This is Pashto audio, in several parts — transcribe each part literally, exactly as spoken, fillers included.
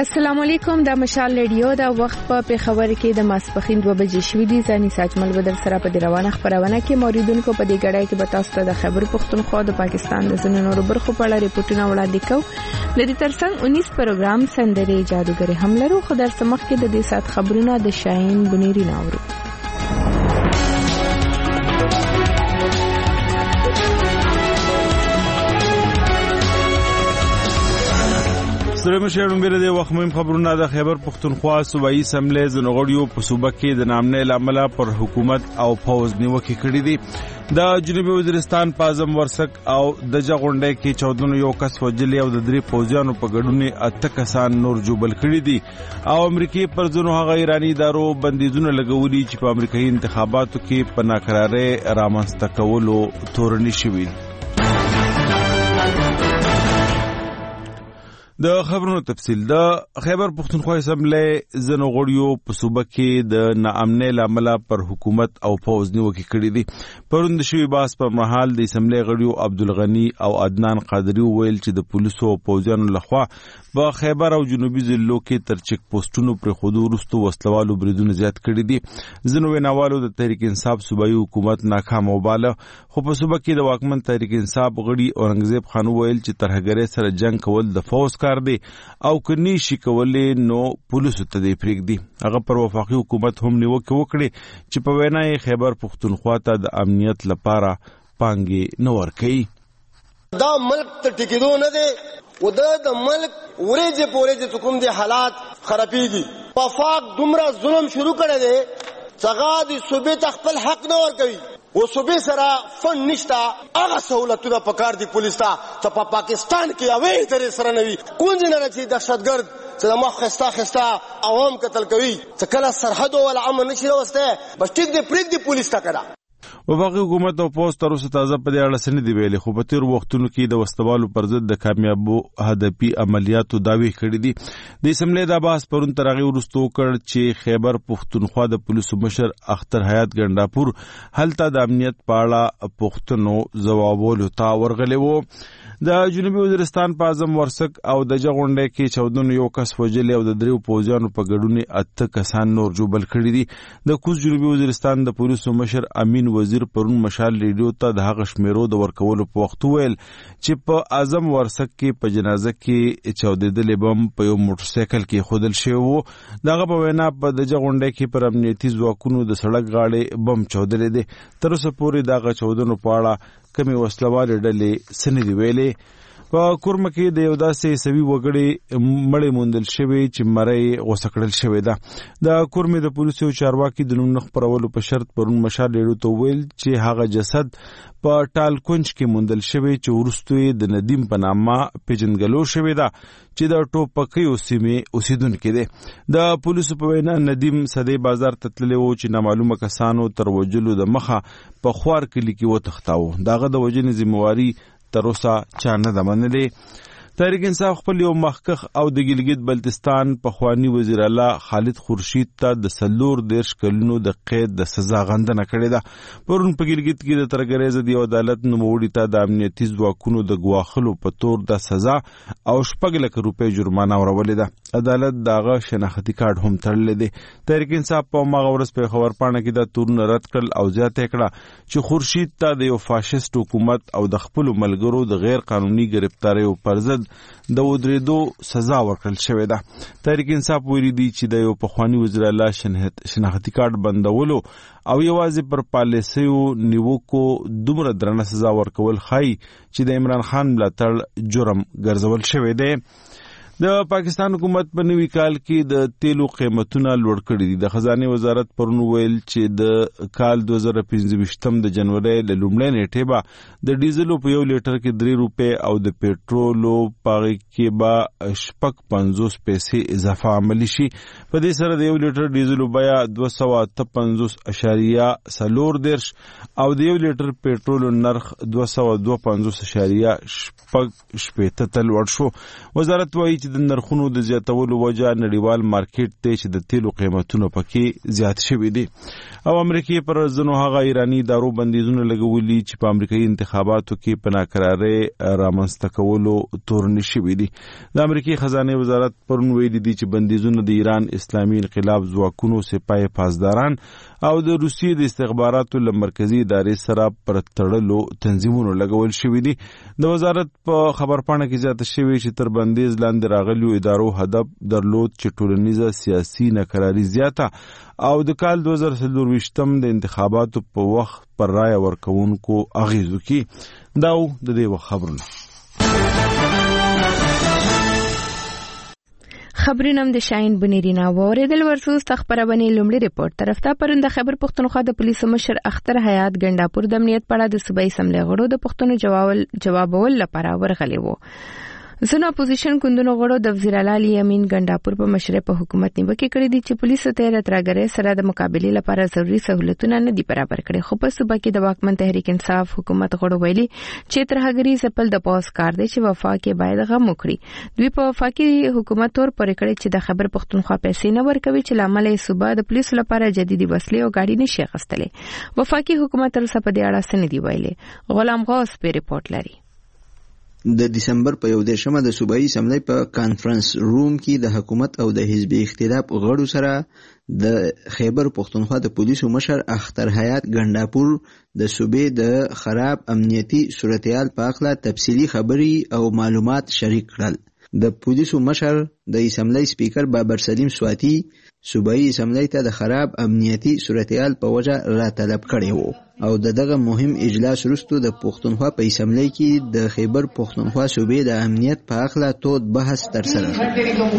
السلام علیکم. د مشال ریډیو د وخت په پیښور کې د ماسپخین دوه بجې شوې دي. ځاني ساجمل بدر سره په روانه خبرونه کې موریدونکو په دې غړای کې به تاسو ته د خیبر پختونخوا د پاکستان د ځینو نورو برخو په اړه ریپورتونه وړاندې کوو. د دې ترڅنګ انیس پروګرام سندري جادوګری هم لرو. خو در سمخ کې د دې سات خبرونه د شاهین بنيري ناورو. سلام شهرون بیره د وخت مهم خبرونه د خیبر پختونخوا صوبایي اسمبلی زنغړیو په صوبه کې د نامنې لامل پر حکومت او فوز نیوکه کړې دي. د جنوبي وزیرستان په اعظم ورسک او د جغونډه کې چودنو یو کس وجلی او د درې فوجیانو په ګډون اته کسان نور جوبل کړي دي او امریکای پر ځنو هغه ایرانی ادارو بندیزونه لګولي چې په امریکایي انتخاباتو کې په ناکرارۍ رامنځته کولو تورنی شوي. د خبرونو تفصیل. د خیبر پختونخوا اسمبلی زنو غړیو په صوبه کې د ناامنۍ لامل پر حکومت او فوز نیوکه کړې دي. پرون د شوی باس په محل د اسمبلی غړیو عبدالغنی او عدنان قادری ویل چې د پولیسو او پوځیانو لخوا په خیبر او جنوبي ضلعو کې تر چک پوسټونو پر خودو وروسته وسلوالو بریدونه زیات کړي دي. زنو ویناوالو د تحریک انصاف صوبایي حکومت ناکام وباله. خو په صوبه کې د واکمن تحریک انصاف غړي اورنګزیب خان ویل چې ترهګرۍ سره جنگ کول د فوز کار دی او کني شي کولې نو پولیسو ته دی پرېږدي. هغه پر وفاقي حکومت هم نیوکه وکړي چې په وینا یې خیبر پختونخوا ته د امنیت لپاره پانګې نه ورکوي. دا ملک ته ټیکېدو نه دی و دا د ملک ورېځې په ورېځې کوم دي حالات خرابېږي. وفاق دومره ظلم شروع کړی دی څنګه د صوبې ته خپل حق نه ورکوي. و صوبې سره فند نشته هغه سهولتونه پکار دي پولیس ته چې په پاکستان کې اوې درې سره نه وي. کونځ نه چې دهشتګرد چې د مخ خسته خسته عوام قتل کوي چې کله سرحد ولا امن نشي راوسته بس ټیک دی پرېږدي پولیس ته کړه. وفاقي حکومت او پوسټ تر اوسه تازه په دې اړه سند دی ویلي. خو په تیر وختونو کې د وسوالو پر ضد د کامیابو هدفي عملیاتو داوی کړې دي. د اسمبلی د باس پرون تر هغه وروسته وکړ چې خیبر پختونخوا د پولیسو مشر اختر حیات ګنداپور هلته د امنیت په اړه پښتنو ځوابولو ته ورغلی وو. د جنوبي وزیرستان په اعظم ورسک او د جغونډه کې چودنو یو کس وجلی او د دریو پوځیانو په ګډون اته کسان نور جوبل کړي دي. د کوز جنوبي وزیرستان د پولیسو مشر امین وزیر پرون مشال ریډیو ته د هغه شمیرو د ورکولو په وخت ویل چې په اعظم ورسک کې په جنازه کې چودېدلې بم په یو موټر سایکل کې خودل شوی وو. دغه په وینا په د جغونډه کې پر امنیتي ځواکونو د سړک غاړې بم چودلې دي. تر اوسه پورې دغه چودنو په اړه کمی وسلوالې ډلې سندې ویلې. په کورمه کې د یو داسې سوي وګړي مړی موندل شوی چې مړی غوسه کړل شوی ده. د کورمې د پولیسو چارواکي د نوم نه خپرولو په شرط پرون مشال ریډیو ته ویل چې هغه جسد په ټال کونج کې موندل شوی چې وروسته یې د ندیم په نامه پیژندګلو شوی ده چې د ټوپکیو سیمې اوسیدونکی دی. د پولیسو په وینا ندیم سدی بازار ته تللی و چې نامعلومه کسانو تر وجلو د مخه په خوار کلي کې وتښتاوه. دغه د وژنې ذمہواري تر اوسه چا نه ده منلې. تحریک انصاف خپل یو مخکخ او د ګلګت بلتستان پخوانی وزیر اعلی خالد خورشید ته د سلور دیرش کلونو د قید د سزا غندنه کړې ده. پرون په ګلګت کې د ترګریز د عدالت نوموړي ته د امنیتي ځواکونو د ګواخلو په تور د سزا او شپږ لک روپۍ جرمانه ورولې ده. عدالت داغه شناختی کارت هم تړلې دی. تحریک انصاف په مغه ورځ په خبر پاڼه کې د تورن رد کړل او زیاته کړه چې خورشید ته د یو فاشیست حکومت او د خپل ملګرو د غیر قانوني گرفتاریو پر ضد د ودریدو سزا ورکړل شوې ده. تحریک انصاف ویلي دی چې د یو پخوانی وزیر اعلی شناختی کارت بندولو او یوازې پر پالیسیو نیوکو دومره درنه سزا ورکول ښایي چې د عمران خان ملاتړ جرم ګرځول شوی دی. د پاکستان حکومت په نوي کال کې د تیلو قیمتونه لوړ کړي دي. د خزانه وزارت پرون ویل چې د کال دوه زره پنځه د جنوري له لومړۍ نیټې به د ډیزلو په یو لیټر کې درې روپۍ او د پېټرولو په کې به شپږ پنځوس پیسې اضافه عملی شي. په دې سره د یو لیټر ډیزلو بیه دوه سوه اته پنځوس اشاریه څلور دېرش او د یو لیټر پېټرولو نرخ دوه سوه دوه پنځوس اشاریه شپږ شپېته ته لوړ شو. وزارت وایي چې د نرخونو د زیاتولو وجه نړیوال مارکیټ ته چې د تیلو قیمتونه پکې زیات شوي دي او امریکای پر ځنو هغه ایرانی دارو بندیزونه لګولي چې په امریکایي انتخاباتو کې په ناکرارۍ رامنځته کولو تورن شوي دي. د امریکایي خزانه وزارت پرون ویلي دي چې بندیزونه د ایران اسلامي انقلاب ځواکونو سپاه پاسداران او د روسیې د استخباراتو له مرکزی ادارې سره پر تړلو تنظیمونو لګول شوي دي. د وزارت په خبرپاڼه کې زیاته شوې چې تر بندیز لاندې راغلیو ادارو هدف درلود چې ټولنیزه سیاسي ناکراري زیاته او د کال دوه زره څلور ویشتم د انتخاباتو په وخت پر رایه ورکوونکو اغیزو کې. دا د دې وخت خبرونه. خبرونه د شاین بنیرینا وریدل ورسوس خبرونه لومړی ریپورت طرفته پرنده خبر پښتونخوا د پولیسو مشر اختر حیات ګنداپور د امنیت په اړه د صوبایي اسمبلی غړو د پښتون جواب جوابول لپاره ورغلی وو. زنه اپوزیشن کوندونو غړو د وزیر اعلی یمین ګنداپور په مشرۍ په حکومت نیوکه کړې دي چې پولیسو ته راتراګرې سره د مقابله لپاره ضروري سہولتونه نه دي برابر کړي. خو په صوبه کې د واکمن تحریک انصاف حکومت غړو ویلي چې ترهګری زپل د پاس کار دی چې وفاق کې باید غم وکړي. دوی په وفاقي حکومت تور پرې کړی چې د خبر پښتونخوا پیسې نه ورکوي چې لامل یې صوبه د پولیسو لپاره جديدي وسلې او گاډي نشي غستلې. وفاقي حکومت تر څه په دې اړه څه نه دی ویلي. غلام غوث په ریپورت لري. د دسمبر په یو دیرشمه د صوبایي اسمبلی په کانفرنس روم کې د حکومت او د حزب اختلاف غړو سره د خیبر پښتونخوا د پولیسو مشر اختر حیات ګنداپور د صوبې د خراب امنیتي صورتحال په اړه تفصیلی خبري او معلومات شریک کړل. د پولیسو مشر د اسمبلی سپیکر بابر سلیم سواتی صوبایي اسمبلی ته د خراب امنیتي صورتحال په وجه را طلب کړی وو او دغه مهم اجلاس وروسته د پښتونخوا په اسمبلی کې د خیبر پښتونخوا صوبې د امنیت په اړه تود بحث ترسره شو.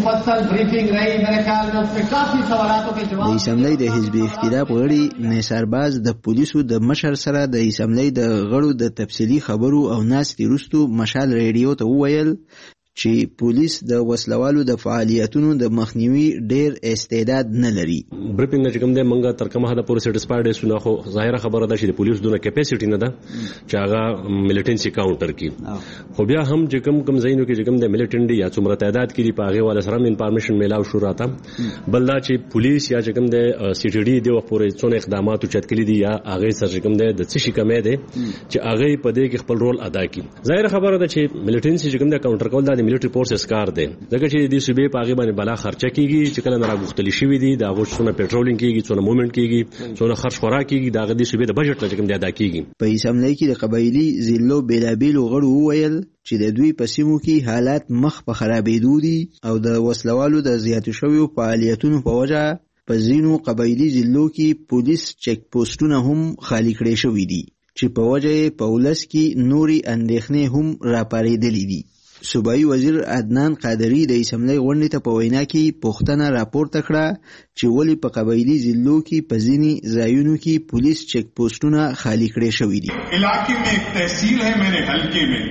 د اسمبلی د حزب اختلاف غړي نثارباز د پولیسو د مشر سره د اسمبلی د غړو د تفصیلی خبرو او ناستې وروسته مشال ریډیو ته وویل چې پولیس د وسلوالو د فعالیتونو د مخنیوي ډیر استعداد نه لري. بریفینګ چې کوم د منګه تر کومه حد پورې سټیسفاید شو خو ظاهره خبره ده چې د پولیس دونه کیپاسټی نه ده چې هغه ملیټنسي کاونټر کی. خو بیا هم چې کوم کوم ځایونو کې چې کوم د ملیټنډي یا څومره تعداد کې دی په هغه والا سره انفارمیشن میلاو شو راته بل دا چې پولیس یا چې کوم د سی ټي ډي د وخت پورې څونه اقدامات چت کړي دي یا هغه سره کوم د څه شي کمې ده چې هغه په دې کې خپل رول ادا کړي. ظاهره خبره ده چې ملیټنسي چې کوم د کاونټر کول د ملیټری فورسز کار دی ځکه چې د صوبې په هغه باندې بلا خرچه کیږي چې کله نه راغوښتل شي دي دا غوښتنه پټرولینګ کیږي څونه موومېنټ کیږي څونه خرچ خوراک کیږي دا غدي صوبې د بجټ لږ کم ادا کیږي. په اسمبلی کې د قبایلی ضلعو بیلابیلو غړو وویل چې د دوی په سیمو کې حالات مخ په خرابېدو دي او د وسلوالو د زیاتو شویو فعالیتونو په وجه په ځینو قبایلی ضلعو کې پولیس چک پوسټونه هم خالی کړي شوي دي چې په وجه په ولس کې نوري اندېښنې هم راپارېدلې دي. صوبایي وزیر عدنان قادری د اسمبلی غونډې ته په وینا کې پوښتنه راپورته کړه چې ولې په قبایلی ضلعو کې په ځینې ځایونو کې پولیس چک پوسټونه خالی کړي شوي دي. علاقې میں ایک تحصیل ہے میرے حلقے میں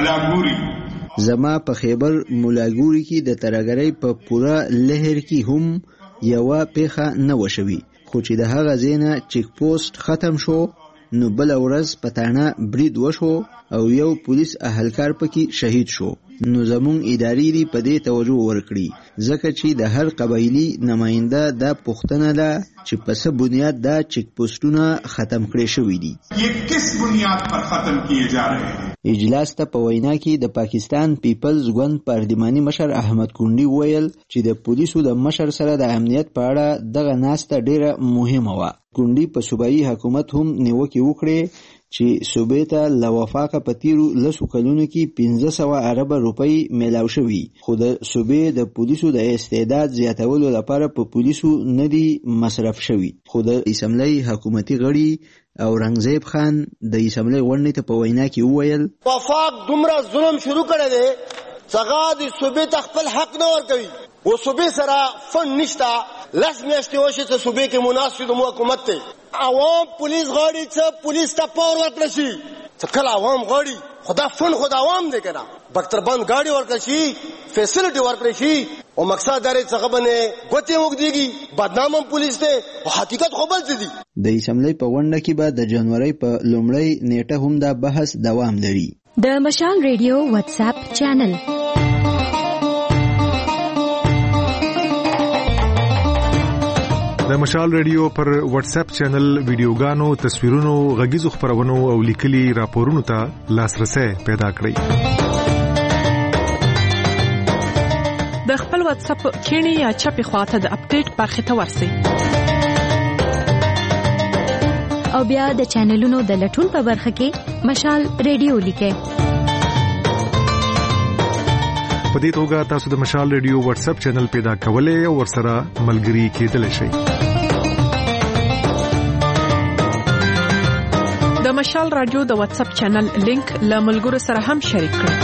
ملاګوري زما په خیبر ملاګوري کې د ترهګرۍ په پوره لهر کې هم یوه پیښه نه وشوي خو چې د هغه ځای نه چک پوسټ ختم شو نو بل ورځ پټانه برید وشو او یو پولیس اهلکار پکې شهید شو. نو زمون ادارې دی په دې توجه ورکړي ځکه چې د هر قبایلی نماینده دا پوښتنه ده چې په څه بنیاد دا چک پوسټونه ختم کړي شوي دي. یہ کس بنیاد پر ختم کیے جا رہے ہیں؟ اجلاس ته په وینا کې د پاکستان پیپلز ګوند پارلماني مشر احمد کونډي ویل چې د پولیسو د مشر سره د امنیت په اړه دغه ناسته ډیره مهمه وه. کونډي په صوبایي حکومت هم نیوکې وکړې چې صوبې ته له وفاقه په تیرو لسو کلونو کې پنځه سوه اربه روپۍ میلاو شوي خو د صوبې د پولیسو د استعداد زیاتولو لپاره په پولیسو نه دي مصرف شوي. خو د اسمبلی حکومتي غړي او رنگزیب خان د اسمبلی غونډې ته په وینا کې وویل وفاق دومره ظلم شروع کړی دی څنګه د صوبې ته خپل حق نه ورکوي و صوبې سره فن نشته لس میاشتې وشي چې صوبې کې مناسب د حکومت دی عوام پولیس غاړي چې پولیس ته پاور ورکړي شي چې کله عوام غاړي خدا فن خدا عوام دی کنه بختربند غاړي ورکړي شي فیسیلیټي ورکړي شي او مقصد دا دی چې غبنه ګوتې وګديږي بدنامم پولیس ته او حقیقت خو بل څه دي. د اسمبلی په غونډه کې به د جنوري په لومړۍ نیټه هم دا بحث دوام لري. د مشال ریډیو واتس اپ چینل د مشال ریډیو پر واتس اپ چینل ویډیوګانو، تصویرونو، غږیزو خبرونو او لیکلي راپورونو ته لاسرسي پیدا کړئ. د خپل واتس اپ کینی یا چپی خواته د اپډیټ برخه ته ورسئ. او بیا د چینلونو د لټون په برخه کې مشال ریډیو لیکئ. په دې توګه تاسو د مشال ریډیو واتس اپ چینل پیدا کولای او ورسره ملګري کېدلی شئ. د مشال رادیو د واتس اپ چینل لینک له ملګرو سره هم شریک کړئ.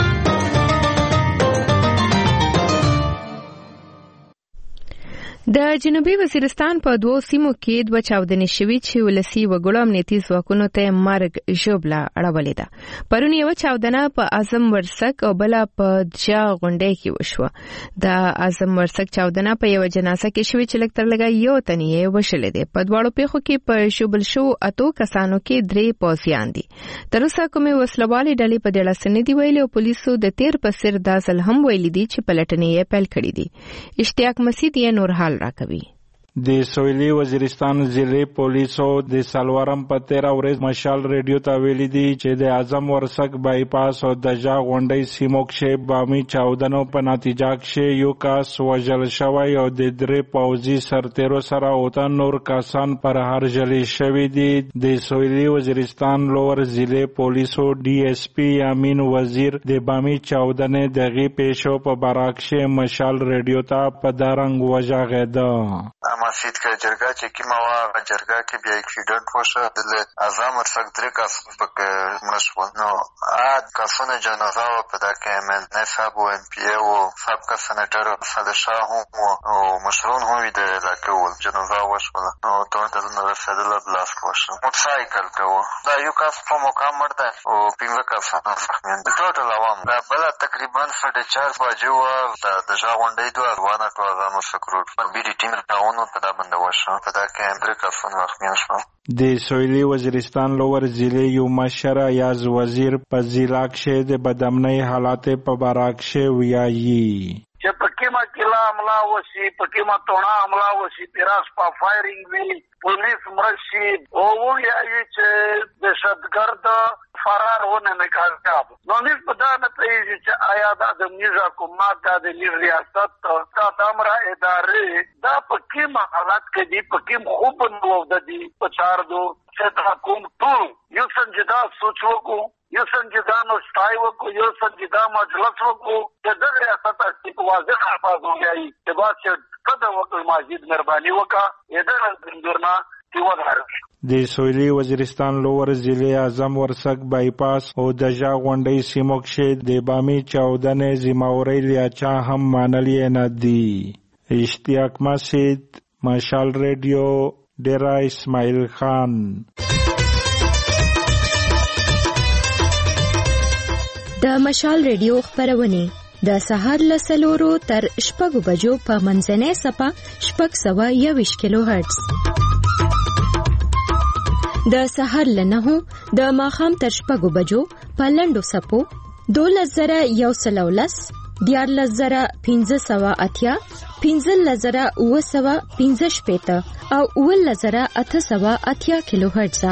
د جنوبي وزیرستان په دوو سیمو کې دوه چاودنې شوې چې ولسی وګړو امنیتي ځواکونو ته مرګ ژوبله اړولې ده. پرون یو چاودنه په اعظم ورسک او بل په جا غونډې کې وشوه. د اعظم ورسک چاودنه په یو جنازه کې شوې چې لکتر لګا یو تنې وشلې ده. په دواړو پیښو کې په ژوبل شو اتو کسانو کې درې پوځیان دي. تر اوسه کومې وسلوالې ډلې په دې لاسنې دی ویلي او پولیسو د تیر په سر د ځل هم ویلي دي چې پلټنې یې پیل کړې دي. اشتیاق مسعود یې نور حال راکوي. د سویلي وزیرستان ضلع پولیسو د سلوارم په تیره ورځ مشال ریډیو ته ویلي دي چې د اعظم ورسک بایپاس او د جا غونډۍ سیمو کې بامي چاودنو په نتیجه کې یو کس وژل شوی او د درې پوځي سرتیرو سره اوته نور کسان پر هرجل شوي دي. د سویلي وزیرستان لوړ ضلع پولیسو ډي اس پی امین وزیر د بامي چاودنې دغه پیښو په باره کې مشال ریډیو ته په دارنګ وژغېده. مسجد کې جرګه چې کیمه وا جرګه کې بیا اکسیډنټ وشو د اعظم ورسک درې کس پکې مړ شول. نو ا کسونه جنازه په دا کې من نه صاحب او ام پی او سابقه سېنیټر صالح شاه او مشرون هم د علاقې ول جنازه وشول. نو ته د رسېدل بلاست وشو. موټرسایکل ته دا یو کس په مقام مړ ده او پنځه کسان زخمیان دي. ټوټل عوام دا بل تقریبا ساڑھے چار بجې و د ژوندۍ دوه روانه ټو اعظم ورسک روډ بي ډي ټیم راونو په دا بنده وشو. په دا کې درې کسان زخمیان شو. د سویلي وزیرستان لوړ ضلع یو مشر یاز وزیر په ضلع کې د بدامنۍ حالات په باره کې ویایي چې پکې ما کلا عمله وشي، پکې ما توڼه عمله وشي، پیراس په فایرینګ وی، پولیس مرشي او ویایي چې دهشتګرد فرار ونه نه کامیاب. نو موږ په دا نه پوهېږو چې آیا دا د موږ حکومت دا د موږ ریاست دا د امره ادارې دا په کوم حالت کې دي، په کوم خوب نو د دې په چار دو چې دا کوم ټول یو سنجیده سوچ وکړو، یو سنجیده نوشتای وکړو، یو سنجیده مجلس وکړو چې د ریاست اصلي په واضح الفاظ ووایي چې باید چې کده وکړو ماجد مهرباني وکړه اداره دندرنا چې وداره. د سویلي وزیرستان لوړ ضلع اعظم ورسک بایپاس او د جا غونډۍ سیمو کې د بامي چاودنې ذمہواری لیا چا هم منلې نه دي. اشتیاق مسعود، مشال ریډیو، ډیرا اسماعیل خان. د مشال ریډیو خبرونه د سهار له سلورو تر شپږو بجو په منځنۍ صفه شپږ سوه یوویشت کیلو هرتز، د سهار له نهو د ماښام تر شپږو بجو په لنډو صفو دولس زره یو سل او لس، دیارلس زره پنځه سوه اتیا، پنځلس زره اوه سوه پنځه شپېته او اوولس زره اته سوه اتیا کیلو هرتز،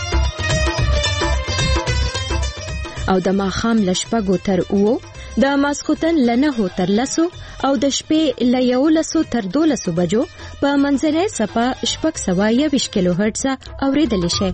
او د ماښام له شپږو تر اوو، د ماسخوتن له نهو تر لسو او د شپې له یولسو تر دولسو بجو په منځنۍ صفه شپږ سوه یوویشت کیلو هرتز اورېدلی شئ.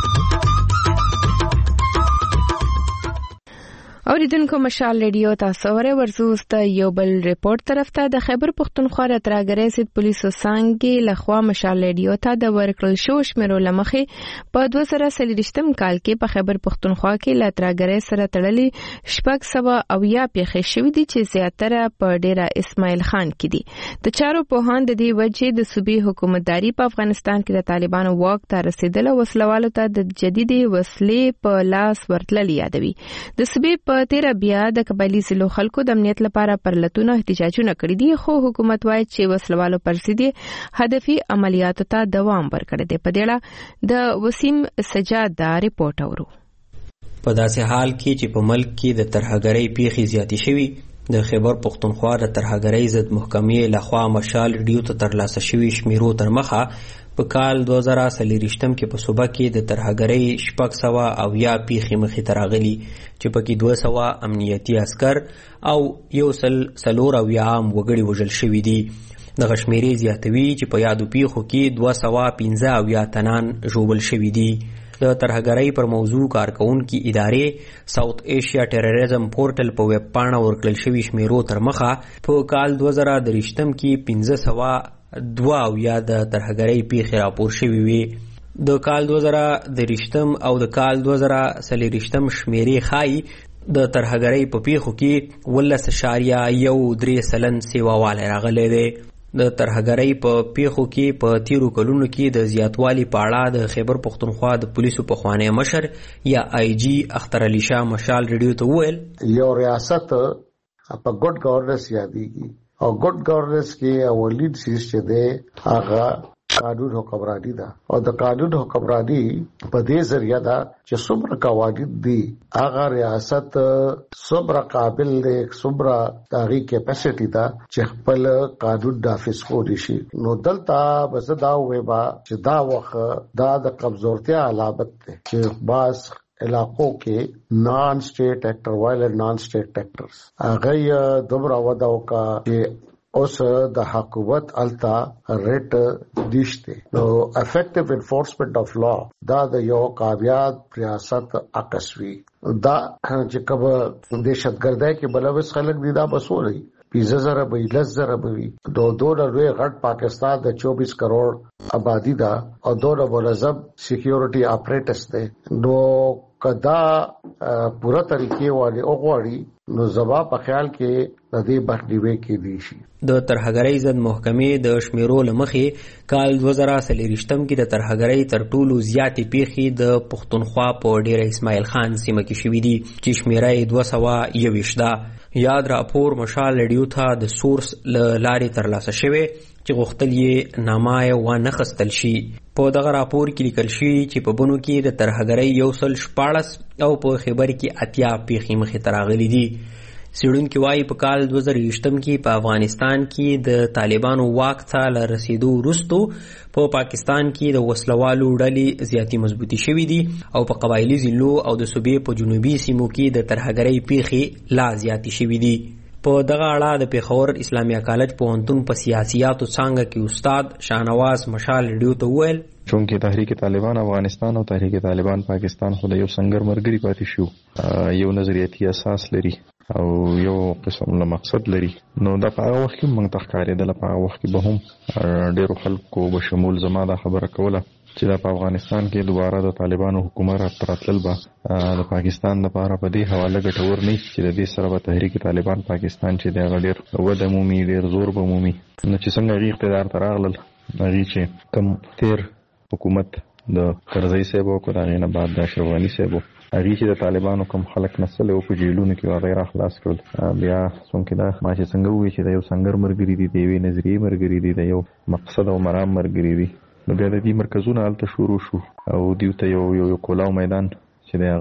اوریدونکو مشال ریډیو تاسو اورئ. ورزوس د یو بل ریپورت طرف ته د خیبر پښتونخوا راتراګرې سید پولیسو څنګه لخوا مشال ریډیو ته د ورکړل شو شمیرو لمخې په دوه زره څلوېښتم کال کې په خیبر پښتونخوا کې لاتراګرې سره تړلې شپږ سوه اویا پیښې شوې دي چې زیاتره په ډیره اسماعیل خان کې دي. د چارو پوهان د دې وجې د صوبې حکومتداري په افغانستان کې د طالبانو واک ته رسیدل او وسلوالو ته د جديدي وسلې په لاس ورتلل یادوي. د صوبې په تیره بیا د قبایلی ضلعو خلکو د امنیت لپاره پرلتونه احتجاجونه کړي دي، خو حکومت وایي چې وسلوالو پر ضد هدفي عملیاتو ته دوام ورکړی دی. په دې اړه د وسیم سجاد دا ریپورت اورو. په داسې حال کې چې په ملک کې د ترهګرۍ پیښې زیاتې شوي، د خیبر پښتونخوا د ترهګرۍ ضد محکمې لخوا مشال ریډیو ته ترلاسه شوي شمیرو تر مخه په کال دوه زره څلوېښتم کې په صوبه کې د ترهګرۍ شپږ سوه اویا پیښې مخې ته راغلي چې پکې دوه سوه امنیتي عسکر او یو سل څلور اویا عام وګړي وژل شوي دي. دغه شمیرې زیاتوي چې په یادو پیښو کې دوه سوه پنځه اویا تنان ژوبل شوي دي. د ترهګرۍ پر موضوع کارکونکي ادارې ساوث ایشیا ټیرریزم پورټل په ویب پاڼه ورکړل شوي شمیرو تر مخه په کال دوه زره درویشتم کې پنځه سوه دوه اویا د ترهګرۍ پیښې راپور شوي وي. د کال دوه زره درویشتم او د کال دوه زره څلوېښتم شمیرې ښایي د ترهګرۍ په پیښو کې اوولس اعشاریه یو درې سلن سیواوالی راغلی دی. د ترهګرۍ په پیښو کې په تیرو کلونو کې د زیاتوالي په اړه د خیبر پښتونخوا د پولیسو پخوانی مشر یا آی جی اختر علي شاه مشال ریډیو ته وویل یو ریاست په ګډ ګورننس یادېږي او ګډ ګورننس کې اولین چیز چې دی هغه قانون حکمرانی ده او د قانون حکمرانی په دې ذریعہ ده چې څومره قوانین دي هغه ریاست څومره قابل دی څومره داغي کیپاسټي ده چې خپل قانون نافذ کولی شي. نو دلته بس دا وایي چې دا وخت دا د کمزورتیا علامت ده چې باز علاقو کې نان سټیټ ایکټر وایلنٹ نان سټیټ ایکټرز هغه دومره ودا وکا چې اوس د حکومت التا ریټ دیشته. نو افیکټیو انفورسمنٹ اف لا دا د یو کامیاب ریاست عکسوي دا چې کوم دهشتګردۍ کې بلوس خلک دي دا بسولې پنځه زره به لس زره به دو دوه لوی غټ پاکستان د چوبیس کروڑ آبادی دا او دوه منظم سکیورټي اپریټس ده. نو کدا پورا طریقې والے اوغواړي نو زبا په خیال کې د دې بخډیوي کې دي شي. د ترهګرۍ ضد محکمې د شمیرو لمخې کال دوه زره څلوېښتم کې د ترهګرۍ تر ټولو زیاتې پیښې د پښتونخوا په ډیره اسماعیل خان سیمه کې شوي دي چې شمیره یې دوه سوه یوویشت ده. یاد راپور مشال ریډیو ته د سورس له لارې ترلاسه شوی چې غوښتل یې نامه یې ونه خستل شي. په دغه راپور کې لیکل شوي چې په بنو کې د ترهګرۍ یو سل شپاړس او په خیبر کې اتیا پیښې مخې ته راغلي دي. څېړونکي وایي په کال دوه زره یوویشتم کې په افغانستان کې د طالبانو واک ته له رسېدو وروستو په پاکستان کې د وسلوالو ډلې زیاتې مضبوطې شوي دي او په قبایلي ضلعو او د صوبې په جنوبي سیمو کې د ترهګرۍ پیښې لا زیاتې شوي دي. په دغه اړه د پیښور اسلامي کالج پوهنتون په سیاسیاتو څانګه کې استاد شاهنواز مشال ریډیو ته وویل چونکه تحریک طالبان افغانستان او تحریک طالبان پاکستان خو د یو سنگر مرګري پاتې شو یو نظریاتي اساس لري او یو قسم له مقصد لري. نو دا په هغه وخت کې موږ ته ښکارېدله په هغه وخت کې به هم ډېرو خلکو به شمول زما دا خبره کوله چې دا په افغانستان کې دوباره د طالبانو حکومت راتلل به د پاکستان لپاره په دې حواله ګټور نه چې د دې سره به تحریک طالبان پاکستان چې دی هغه ډېر وده مومي ډېر زور به مومي. نو چې څنګه هغې اقتدار ته راغلل هغې چې کم تیر حکومت د کرزی صاحب او د هغې نه بعد د اشرف غني صاحب هغې چې د طالبانو کم خلک نسلی او په جیلونو کې هغې راخلاص کړل بیا څومکې دا ما چې څنګه ووایي چې د یو سنګر ملګري دي د یوې نظریې ملګري دي د یو مقصد او مرام ملګري دي. نو بیا د دې مرکزونه هلته شروع شو او دیو ته یو یو کولاو میدان چې دی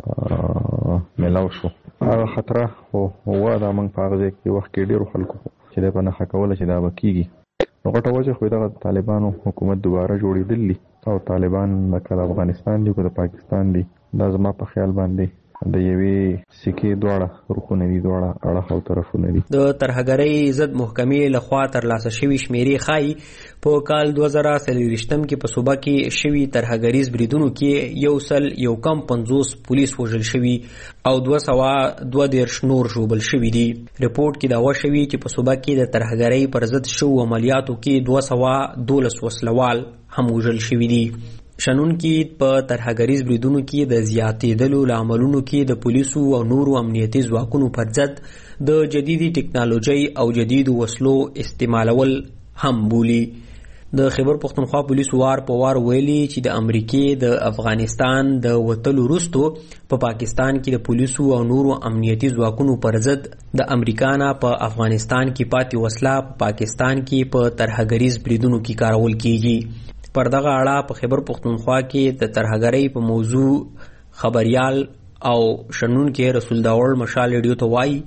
هغه میلاو شو. هغه خطره خو وه دا موږ په هغه ځای کې وخت کې ډېرو خلکو چې دی په نښه کوله چې دا به کېږي. نو غټه وجه خو دغه طالبانو حکومت دوباره جوړېدل دي او طالبان لکه د افغانستان دي که د پاکستان دي دا زما په خیال باندې د یوې سکې دواړه رخونه دي دواړه اړخ او طرفونه دي. د ترهګرۍ ضد محکمې لخوا ترلاسه شوي شمیرې ښایي په کال دوه زره څلوېښتم کې په صوبه کې شوي ترهګریز بریدونو کې یو سل یو کم پنځوس پولیس وژل شوي او دوه سوه دوه دېرش نور ژوبل شوي دي. رپورټ کې دعوه شوي چې په صوبه کې د ترهګرۍ پر ضد شوو عملیاتو کې دوه سوه دولس وسلوال هم وژل شوي دي. شنونکي په ترهګریز بریدونو کې د زیاتېدلو له عملونو کې د پولیسو او نورو امنیتي ځواکونو پر ضد د جدیدي ټکنالوژۍ او جدیدو وسلو استعمالول هم بولي. د خیبر پښتونخوا پولیسو وار په وار ویلي چې د امریکې د افغانستان د وتلو وروستو په پاکستان کې د پولیسو او نورو امنیتي ځواکونو پر ضد د امریکا نه په افغانستان کې پاتې وسله په پاکستان کې په ترهګریز بریدونو کې کارول کیږي. پر دغه اړه په خیبر پښتونخوا کې د ترهګرۍ په موضوع خبريال او شنونکي رسول داور مشال ریډیو ته وایي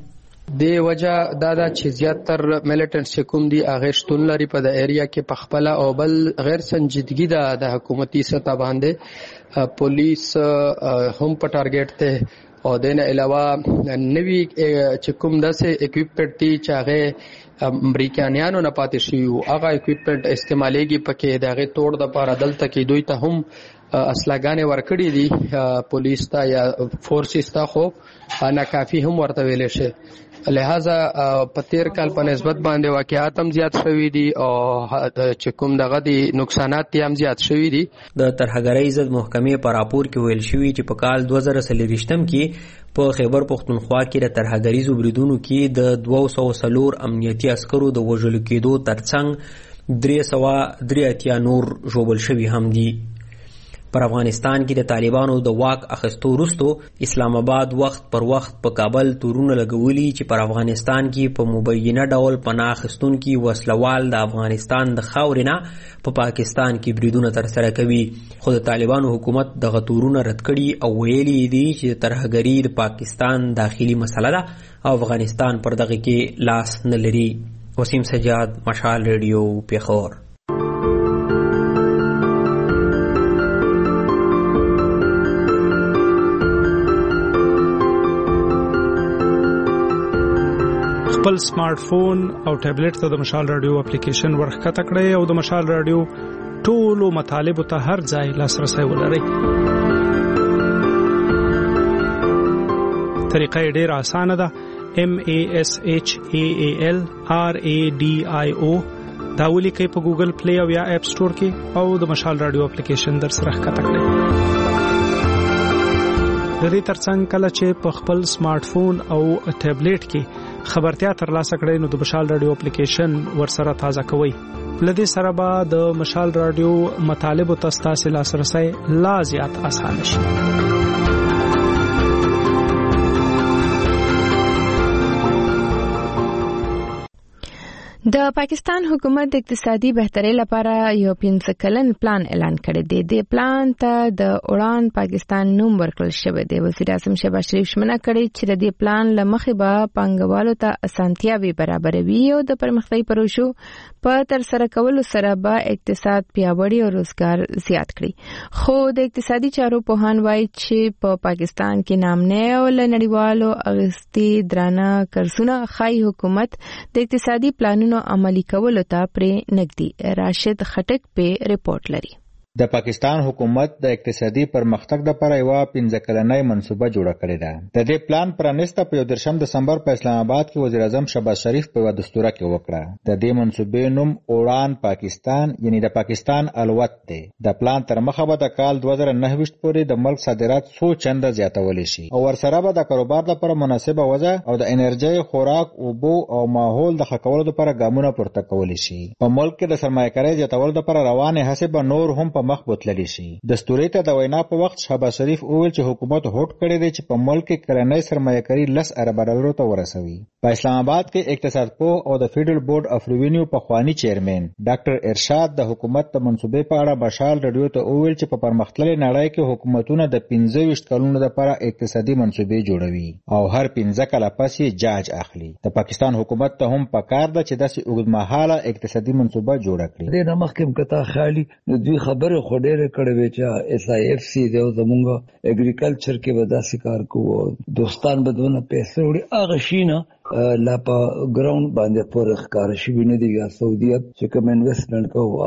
د وجه دا دا چې زیاتر میلیټنټس چې کوم دي هغه شتون لري په د ایریا کې په خپل او بل غیر سنجیدګي ده د حکومتي سطح باندې پولیس هم په ټارګټ ته او دنه علاوه نوی چې کوم داسې اکوپمنټ دي چې هغه امریکایانو نه پاتې شي او هغه اکوپمنټ استعمالېږي پکې دغه توړ د پاره دلته کې دوی ته هم اسلاګانې ورکړي دي پولیس ته یا فورسز ته خو نه کافي هم ورته ویل شي لہذا په تیر کال په نسبت باندې واقعات هم زیات شوي دي او چې کوم دغه دي نقصانات هم زیات شوي دي. د ترهګرۍ ضد محکمې په راپور کې ویل شوي چې په کال دوه زره څلوېښتم کې په خیبر پښتونخوا کې د ترهګریزو بریدونو کې د دوه سوه څلور امنیتي عسکرو د وژل کېدو ترڅنګ درې سوه درې اتیا نور ژوبل شوي هم دي. پر افغانستان کې د طالبانو د واک اخیستو وروسته اسلام آباد وخت پر وخت په کابل تورونه لګولي چې پر افغانستان کې په مبینه ډول پناه اخیستونکي وسلوال د افغانستان د خاورې نه په پاکستان کې بریدونه ترسره کوي، خو د طالبانو حکومت دغه تورونه رد کړي او ویلي دي چې ترهګري د پاکستان داخلي مسله ده او افغانستان پر دغه کې لاس نه لري. وسیم سجاد، مشال ریډیو، پیښور. خپل سمارټ فون او ټابلیټ ته د مشال رادیو اپلیکیشن ورښکته کړئ او د مشال رادیو ټولو مطالبو ته هر ځای لاسرسی ولرئ. طریقه یې ډېره اسانه ده. M A S H A A L R A D I O دا ولیکئ په ګوګل پلی او یا اپ سټور کې او د مشال رادیو اپلیکیشن در سره ښکته کړئ. د دې ترڅنګ کله چې په خپل سمارټ فون او ټابلیټ کې خبرتیا ترلاسه کړئ نو د مشال رادیو اپلیکیشن ورسره تازه کوئ. لدې سره به د مشال رادیو مطالبو ته ستاسو لاسرسی لا زیات اسانه شي. د پاکستان حکومت د اقتصادي بهترۍ لپاره یو پنځه کلن پلان اعلان کړی دی. د پلان ته د اوران پاکستان نوم ورکړل شوی دی. وزیر اعظم شهباز شریف ژمنه کړې چې د دې پلان له مخې به پانګوالو ته اسانتیاوې برابروي او د پرمختیايي پروژو په ترسره کولو سره به اقتصاد پیاوړی او روزګار زیات کړي. خو د اقتصادي چارو پوهان وایي چې په پاکستان کې نامنه او نړیوالو اغستي درانه قرضونه خای حکومت د اقتصادي پلانونو عملی کولو ته پرې نګدي. راشد خټک په ریپورت لري. د پاکستان حکومت د اقتصادي پرمختګ لپاره یو پنځه کلنۍ منصوبه جوړه کړې ده. د دې پلان پرانیسته په یو دسمبر په اسلام آباد کې وزیر اعظم شهباز شریف په دستوره کې وکړه. د دې منصوبې نوم اوران پاکستان یعنی د پاکستان الوت دی. د پلان تر مخه به د کال دوه زره نهه ویشت پورې د ملک صادرات څو چنده زیاتول شي او ورسره به د کاروبار لپاره مناسبه وضع او د انرژي، خوراک، اوبو او ماحول د ښه کولو لپاره ګامونه پورته کول شي. په ملک کې د سرمایه‌کارۍ زیاتولو لپاره روانې هڅې به نور هم مخ بوتللی شي. دستوري ته د وینا په وخت شهباز شریف وویل چې حکومت هوډ کړی دی چې په ملک کې کلنۍ سرمایه‌کاري لس ارب ډالرو ته ورسوي. په اسلام آباد کې اقتصاد پوه او د فیډرل بورډ اف ریوینیو پخوانی چیرمن ډاکټر ارشاد د حکومت د منصوبې په اړه مشال رادیو ته وویل چې په پرمختللې نړۍ کې حکومتونه د پنځه ویشت کلونو لپاره اقتصادي منصوبې جوړوي او هر پنځه کاله پس یې جاج اخلي. د پاکستان حکومت ته هم پکار ده چې داسې اوږدمهاله اقتصادي منصوبه جوړه کړي. د نمخکم کته خالي نو دوی خبره خو ډېر کړې وی چې اس آی اف سی د زمونږ اګریکلچر کې به داسې کار کوو، دوستان به دونه پیسې وړي هغه شینه لا په ګراوند باندې پورې ښکار شي نه دی. یا سعودي چې کوم انویسټمنټ کوو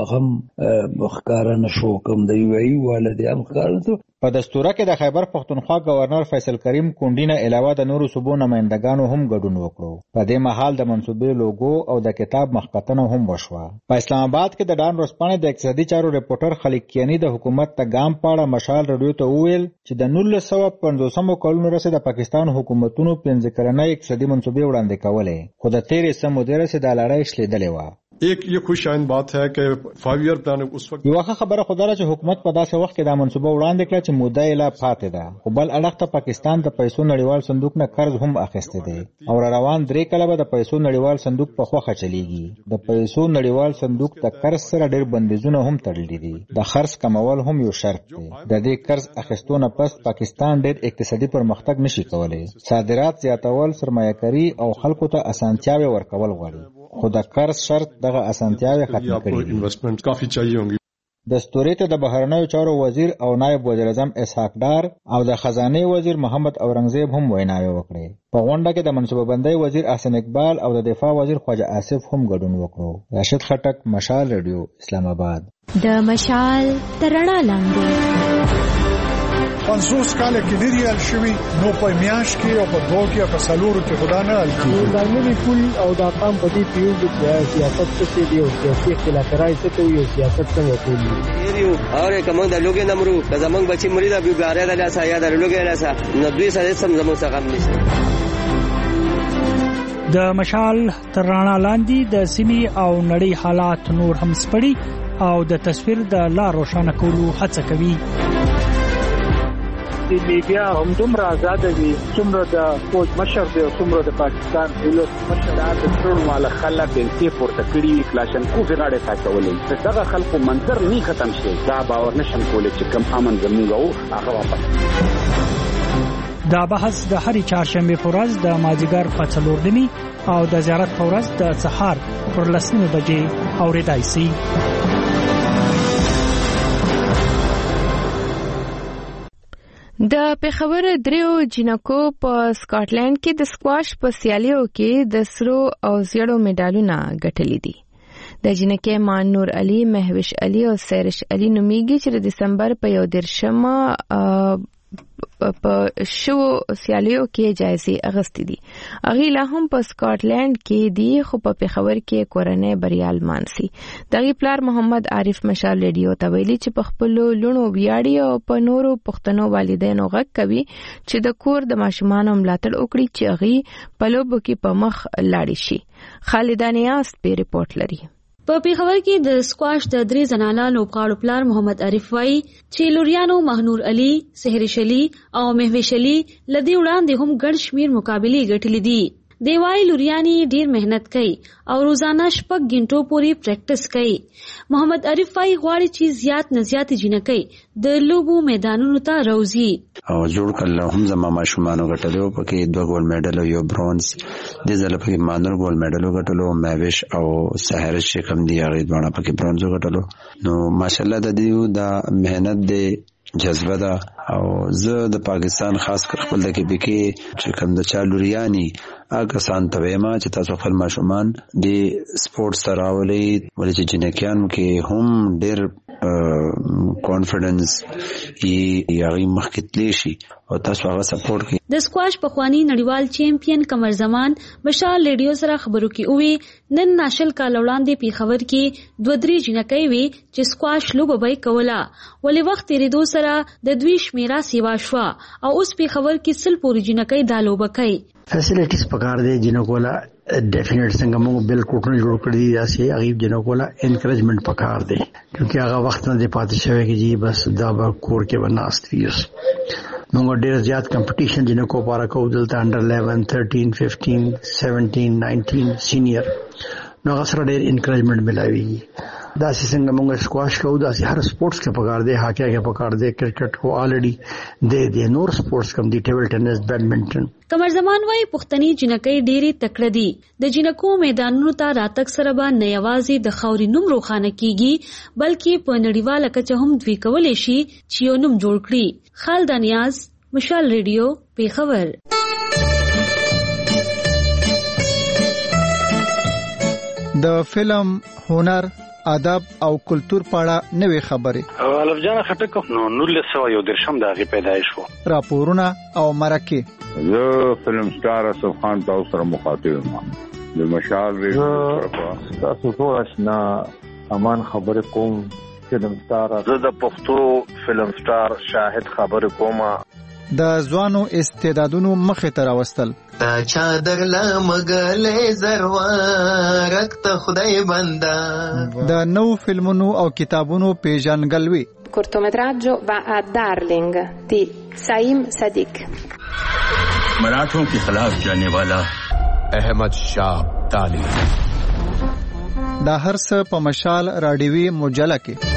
هغه ښکار نه شو، کوم د یو ای والدې هم ښکار نه. په دستوره کې د خیبر پښتونخوا گورنر فیصل کریم کونډی نه علاوه د نورو صوبو نمائندګانو هم ګډون وکړو. په دې مهال د منصوبې لوګو او د کتاب مخکتنه هم وشوه. په اسلام آباد کې د ډان ورځپاڼې د اقتصادي چارو ریپورټر خلیق کیانی د حکومت ته ګام پاړه مشال رادیو ته وویل چې د نولس سوه پنځوسمو کلونو راهیسې د پاکستان حکومتونو پنځه کلنۍ اقتصادي منصوبې وړاندې کولې، خو د تېرې څه مودې راهیسې دا لړۍ شلېدلې وه. एक ये खुशआइन बात है कि फाइव ईयर प्लान उस वक्त یو خبره خدای چې حکومت په داسې وخت کې دا منصوبه وړاندې کړه چې موده یې لا پاتې ده خو بل اړخ ته پاکستان د پیسو نړیوال صندوق نه قرض هم اخیسته دی او روان درې کله به د پیسو نړیوال صندوق په خوخه چلیږي د پیسو نړیوال صندوق د قرض سره ډېر بندیزونه هم تړلي دي د خرڅ کمول هم یو شرط دی د دې قرض اخیستونه پس پاکستان ډېر اقتصادي پرمختګ نشي کولای صادرات زیاتول سرمایه‌کاري او خلکو ته اسانتیاوي ورکول غواړي خو د قرض شرط دغه اسانتیاوي ختم کړي انویسټمنٹ کافي چاهیے ہوگی دستوري ته د بهرنیو چارو وزیر او نائب وزیر اعظم اسحاق ډار او د خزانه وزیر محمد اورنګزیب هم ویناوي وکړي په غونډه کې د منصوبه بندۍ وزیر احسن اقبال او د دفاع وزیر خواجه آصف هم ګډون وکړو راشد خټک مشال رادیو اسلام آباد د مشال ترڼا لاندې پنځوس کاله کې لري الشوي نو په میاش کې او په دوه کې په سالورو کې خدا نه الکی دا نوی پول او دا قام په دې پیوز د سیاست څخه دی او سیاسي اختلافات څخه یو سیاست څنګه کوي یو اوره کوم د لوګي نمرو د زمنګ بچي مریض ابي ګاره د لاسه یا د لوګي لاسه نو دوی سره سم زمو څخه هم نشته د مشال ترانه لاندې د سیمې او نړۍ حالات نور هم سپړي او د تصویر د لا روښانه کولو هڅه کوي د میډیا هم دومره آزاد دي څومره د فوج مشر دی او څومره د پاکستان دولت مشر د ټول مال خلک بنتي پورته کړی کلاشن کو غاړه تاکولې دغه خلکو منظر نه ختم شي دا باور نشم کولای چې کم امن زموږ او هغه واپس دا بحث د هرې چهارشنبه په ورځ د مازیګر په څلور نیمې او د زیارت په ورځ د سهار پر لسمه بجې اورېدای شي د پېښور دریو جنکو په سکاټلند کې د سکواش په سیالیو کې د سرو او زیړو میډالونه ګټلي دي د جنکې مان نور علي مهوش علي او سیرش علي نومیږي چې د دسمبر په یو دیرشمه په شو سیالیو کې جایزې اغستې دي اغه لا هم په سکاټلند کې دی خو په پېښور کې کورنۍ بریال مانسي دغه پلار محمد عارف مشال ریډیو ته ویلي چې په خپل لونو ویاړي او په نورو پښتنو والدینو غږ کوي چې د کور د ماشومان ملاتړ وکړي چې اغه په لوبو کې په مخ لاړ شي خالدانیاس په ریپورت لري په پیښور کې د سکواش د درې زنانه لوبغاړو پلار محمد عارف وایي چې لوریانو مهنور علي سحرش علي او مهوش علي لدی وړاندې هم ګڼ شمیر مقابلې ګټلې دي دی وايي لوریانی ډیر مهنت کوي او روزانه شپږ غنټو پورې پریکټس کوي محمد عارف وايي غواړي چې زیات نه زیات جنکۍ د لوبو میدانونو ته راوځي او جوړ کړل هم زما ماشومان غټلو پکې دوه ګول میډل او یو برونز د زله پکې مانور ګول میډل غټلو مهوش او سحر شکم دی هغه دوه پکې برونز غټلو نو ماشاءالله د دې د مهنت دی جذبه ده او زه د پاکستان خاص کر خپل د کې بکی چې کوم د چالوریانی اګه سان تویما چې تاسو خپل ماشومان د سپورتس تراولي ولې چې جنکیان کې هم ډېر کانفیډنس یې یاري مخکتلی شي او تاسو هغه سپورټ کوي د سکواش په خواني نړیوال چیمپیون قمر زمان مشال ریډیو سره خبرو کې وی نن ناشل کال وړاندې پیښور کې دوه درې جنکۍ وی چې سکواش لوبه به کوله ولې وخت ریډو سره د دوی شمیره سیوا شو او اوس پیښور کې سل پورې جنکۍ د لوبه کوي فیسیلیټیز پکار دی جنکو لا ډیفینټ څنګه موږ بالکل نه جوړ کړی دی داسې هغه جنکو لا انکریجمنت پکار دی کیونکه هغه وخت نه دی پاتې شوی کې جی بس دا به کور کې وناست ویوس موږ ډېر زیات کمپټیشن جنکو پاره کو دلته انډر eleven thirteen fifteen seventeen nineteen سینیئر نو هغه سره ډېر انکریجمنت ملاوي دا څنګه موږ سکواش کوو دا هر سپورتس کې پکار دی هاکی کې پکار دی کرکټ کو الریډي دی دی نور سپورتس کوم دی ټیبل ټینس بیډمنټن قمر زمان وايي پښتني جنکۍ ډېری تکړه دي د جنکو میدانونو ته راتک سره به نه یوازې د خاوري نوم روښانه کیږي بلکې په نړیواله کچه هم دوی کولای شي چې یو نوم جوړ کړي خالدانیاز مشال ریډیو پیښور د فلم هنر ادب او کلچر په اړه نوې خبرې الف جان خټک نو نولس سو یو درشم دغه پیدایش وو راپورونه او مرکه زه فلم سٹار اسف خان تاسو سره مخاطب یم د مشال ریډیو تاسو ټول آشنا امان خبر کوم فلم سٹار زه د پښتو فلم سٹار شاهد خبر کوم د ځوانو استعدادونو مخې ته راوستل. تا چا درلا مګلې زروا رکت خدای بندا. د نو فلمونو او کتابونو پیژنګلوي. cortometraggio va a Darling di Saim Sadiq. मराठों के खिलाफ जाने वाला अहमद शाह अब्दाली. دا هر څه په مشال راډیوي مجله کې.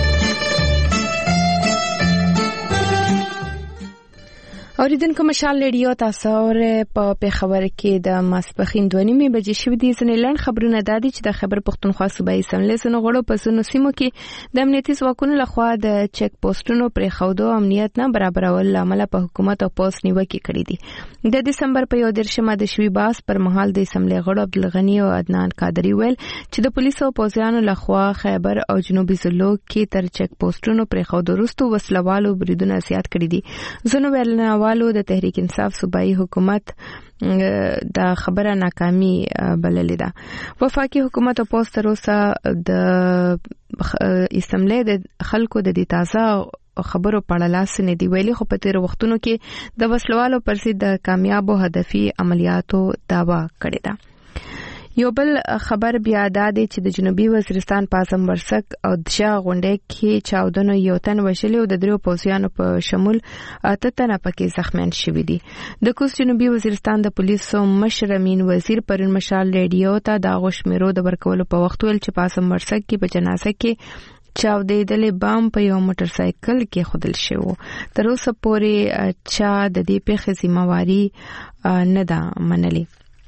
اوریدونکو مشال ریډیو تاسو اور په پیښور کې د ماسپخین دوه نیمې بجې شوې دي. ځنې لنډ خبرونه دا دي چې د خیبر پښتونخوا صوبایي اسمبلۍ ځینو غړو په ځینو سیمو کې د امنیتي ځواکونو لخوا د چک پوسټونو پرېښودو امنیت نه برابرولو له امله په حکومت او پولیس نیوکې کړې دي. د دسمبر په یو دېرشمه د شوي بحث پر مهال د اسمبلۍ غړو عبدالغني او عدنان قادري ویل چې د پولیسو او پوځیانو لخوا خیبر او جنوبي ضلعو کې تر چک پوسټونو پرېښودو وروسته وسلوالو بریدونه زیات کړي دي. ځینو ویلنه والو د تحریک انصاف صوبایي حکومت دا خبره ناکامي بللې ده. وفاقي حکومت او پولیس تر اوسه د اسمبلۍ د خلکو د دې تازه خبرو په اړه لاس نه دی ویلي، خو په تیر وختونو کې د وسلوالو پر ضد د کامیابو هدفي عملیاتو داوا کړې ده. یو بل خبر بیا دا دی چې د جنوبي وزیرستان په اعظم ورسک او دشا غونډې کې چاودنو یو تن وشلې او د دریو پوځیانو په شمول اته تنه پکې زخمیان شوي دي. د کوز جنوبي وزیرستان د پولیسو مشر امین وزیر پرون مشال ریډیو ته د غشمیرو د ورکولو په وخت ویل چې په اعظم ورسک کې په جنازه کې چاودېدلې بام په یو موټر سایکل کې خودل شوی. تر اوسه پورې چا د دې پیښې ذمہواری نه ده منلې.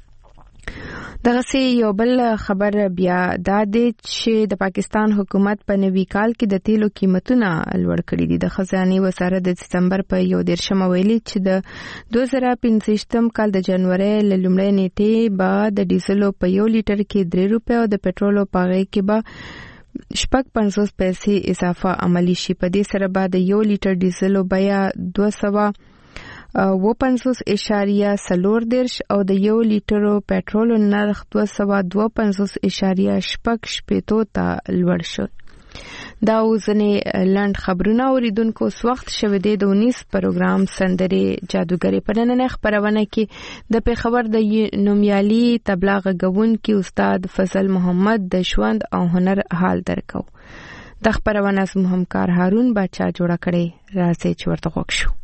دغه سي یو بل خبر بیا دا دی چې د پاکستان حکومت په نوي کال کې د تیلو قیمتونه لوړ کړي دي. د خزانه وزارت د دسمبر په یو دېرشمه ویلي چې د دوه زره پنځه کال د جنوري له لومړۍ نیټې بعد د ډیزلو په یو لیټر کې درې روپۍ او د پټرولو په هغې کې به شپږ پنځوس پیسې اضافه عملی شي. په دې سره بعد یو لیټر ډیزلو بیا دوه سوه و پنځوس اشاریه څلور دېرش او د یو لیټرو پټرولو نرخ دوه سوه دوه پنځوس اشاریه شپږ شپېتو ته لوړ شو. دا ځینې لنډ خبرونه اوریدونکو اوس وخت شوی دی د اونیس پروګرام سندرې جادوګرې په نننۍ خپرونه کې د پیښور د نومیالي طبله غږونکي استاد فضل محمد د ژوند او هنر حال درکو. د خپرونه زموږ همکار هارون باچا جوړه کړې. راځئ چې ورته غوږ شو.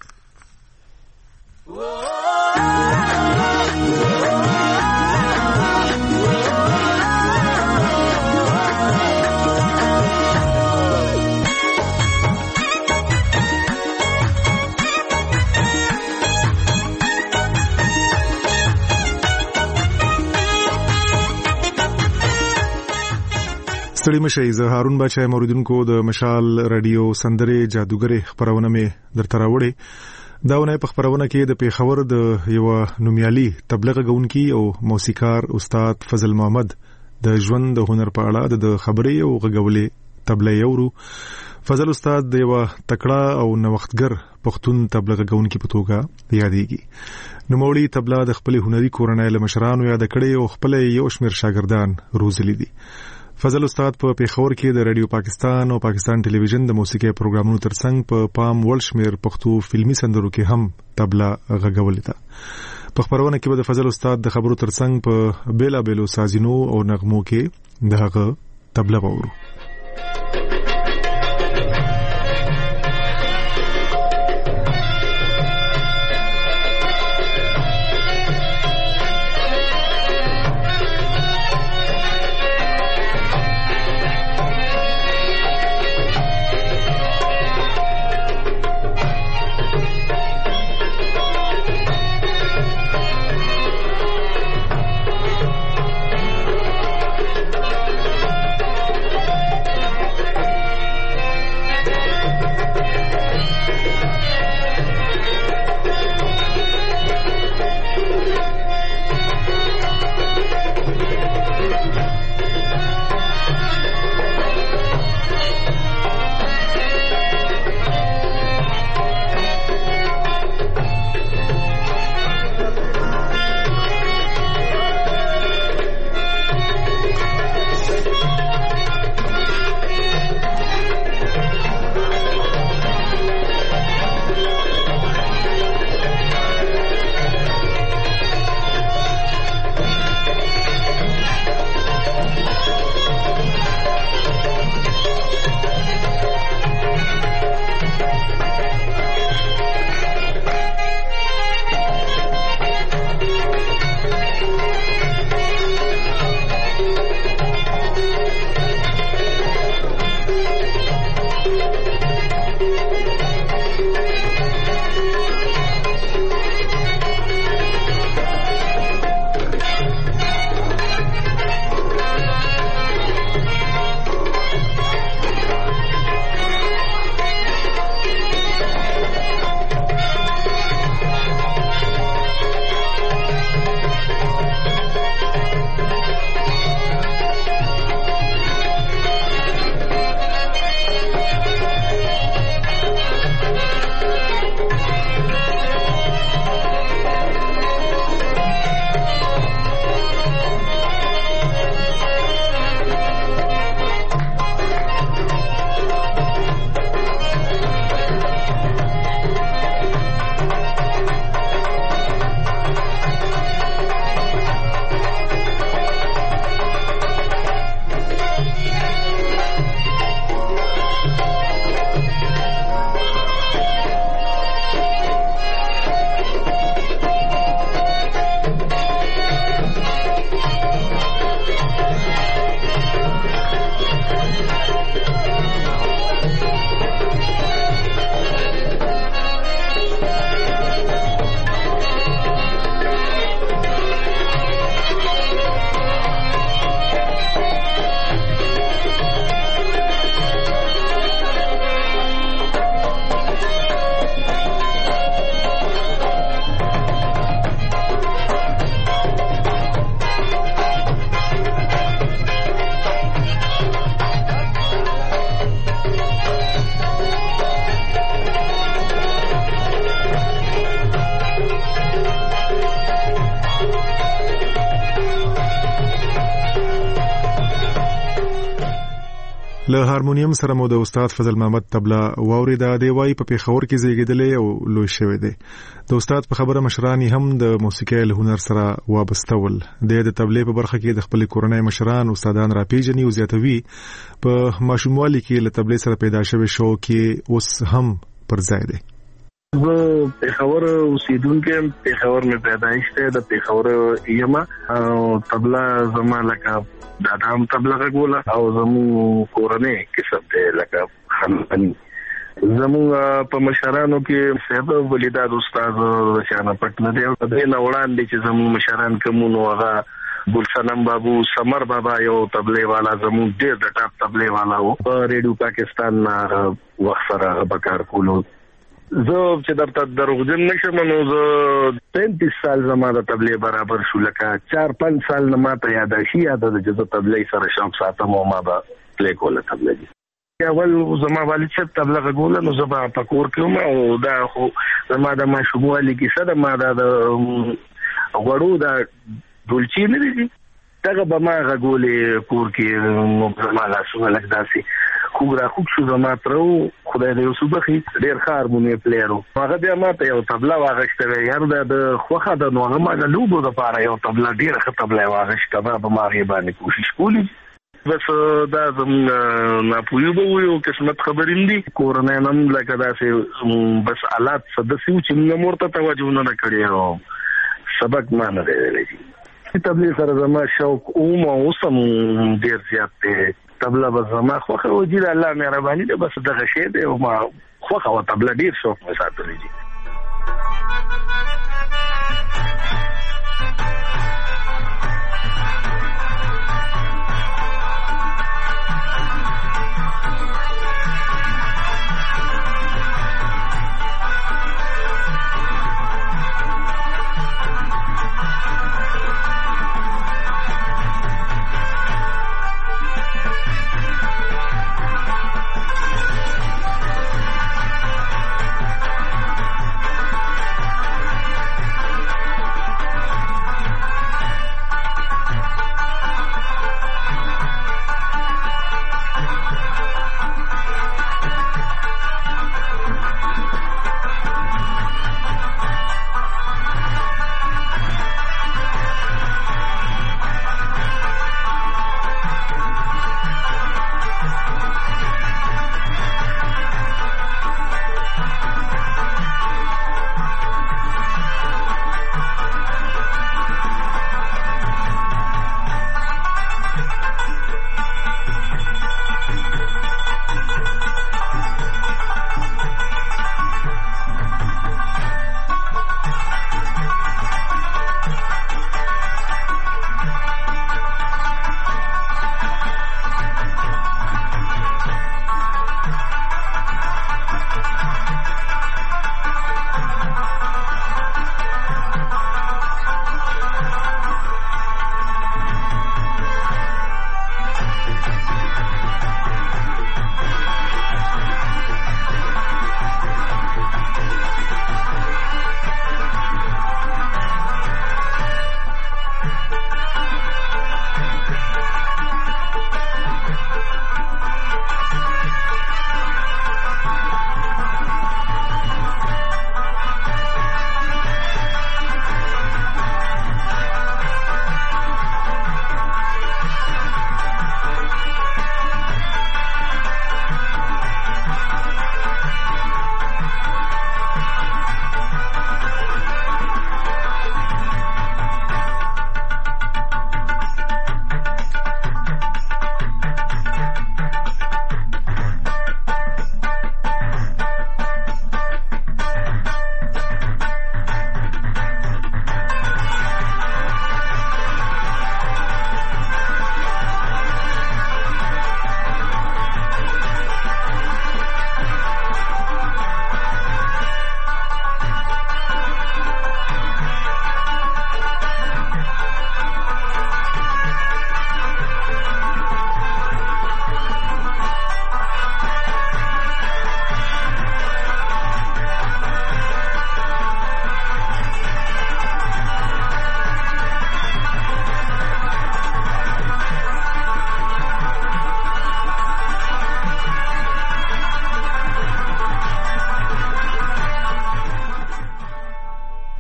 ستړي مشئ. زه هارون باچا موریدونکو د مشال رادیو سندرې جادوګرې خبرونه مې درته راوړې. دا ونه په خبرونه کې د پیښور د یو نومیالي تبلیغ غونکي او موسیقار استاد فضل محمد د ژوند د هنر په اړه د خبرې او غږولې تبلیغ یورو. فضل استاد د یو تکړه او نوښتګر پښتون تبلیغ غونکي په توګه یادېږي. نوموړي تبلیغ د خپل هنري کورنۍ له مشرانو یاد کړي او خپل یو شمېر شاګردان روزلي دي. فضل استاد په پیښور کې د رادیو پاکستان او پاکستان ټلویزیون د موسیقي پروګرامونو ترڅنګ په پام وړ شمېر پښتو فلمي سندرو کې هم تبله غږولې ده. په خبرونه کې به د فضل استاد د خبرو ترڅنګ په بیلا بیلو سازینو او نغمو کې دغه تبله وورو. له هارمونیم سره مو د استاد فضل محمد تبلا واوریدا دی وای په پیښور کې زیږیدلې او لوی شوی دی. د استاد په خبره مشرانی هم د موسیقۍ له هنر سره وابسته ول. د تبلې په برخه کې د خپل کورنۍ مشران استادان راپیژني او زیاتوي. په ماشوموالي کې له تبلې سره پیدا شوی شوق کې اوس هم پر ځای دی. زه پیښور اوسیدونکی یم. پیښور مې پیدایش دی، د پیښور یم او تبلا زما لکه دادا هم تبلا غږوله او زموږ کورنۍ کسب دی لکه خانداني. زموږ په مشرانو کې صاحب ولیداد استاد شانه پټ نه دی او د نه وړاندې چې زموږ مشران کومو هغه ګلصنم بابو سمر بابا یو تبلې والا زموږ ډېر د ټاپ تبلې والا و. په ریډیو پاکستان نه وخت سره بکار کولو. زه چې درته دروغجن نشم نو زه پینتیس سال زما د تبلې برابر شو، لکه چار پنځ سال نه ماته یاد شي یاد د چې زه تبلې سره شوق ساتم او ما به پلی کوله تبلې. اول زما والد صاحب تبله غږوله نو زه به په کور کې وم او دا خو زما د ماشوموالي کیسه ده. ما دا د غوړو دا ډولچي نه دي دغه به ما غږولې کور کې زما لاسونه لږ داسې خوږ را خوږ شو زما ترو خدای دې وسوبخي ډېر ښه هارمونیم پلیر و. هغه بیا ما ته یو تبله واغېسته یار دا د خوښه ده نو هغه ما د لوبو دپاره یو تبله ډېره ښه تبله یې واغېسته. ما به ما هغې باندې کوشش کولی. بس دا زموږ ناپوهي به وي او قسمت خبرې هم دي. کورنۍ نه هم لکه داسې بس حالات څه داسې وو چې موږ هم ورته توجه نه ده کړې او سبق ما نه دی ویلی. تبلې سره زما شوق اوم او اوس هم ډېر زیات دی. تبله به زما خوښه و چې د الله مهرباني ده بس دغه شی دی او ما خوښه وه تبله ډېر شوق مې ساتلی دي.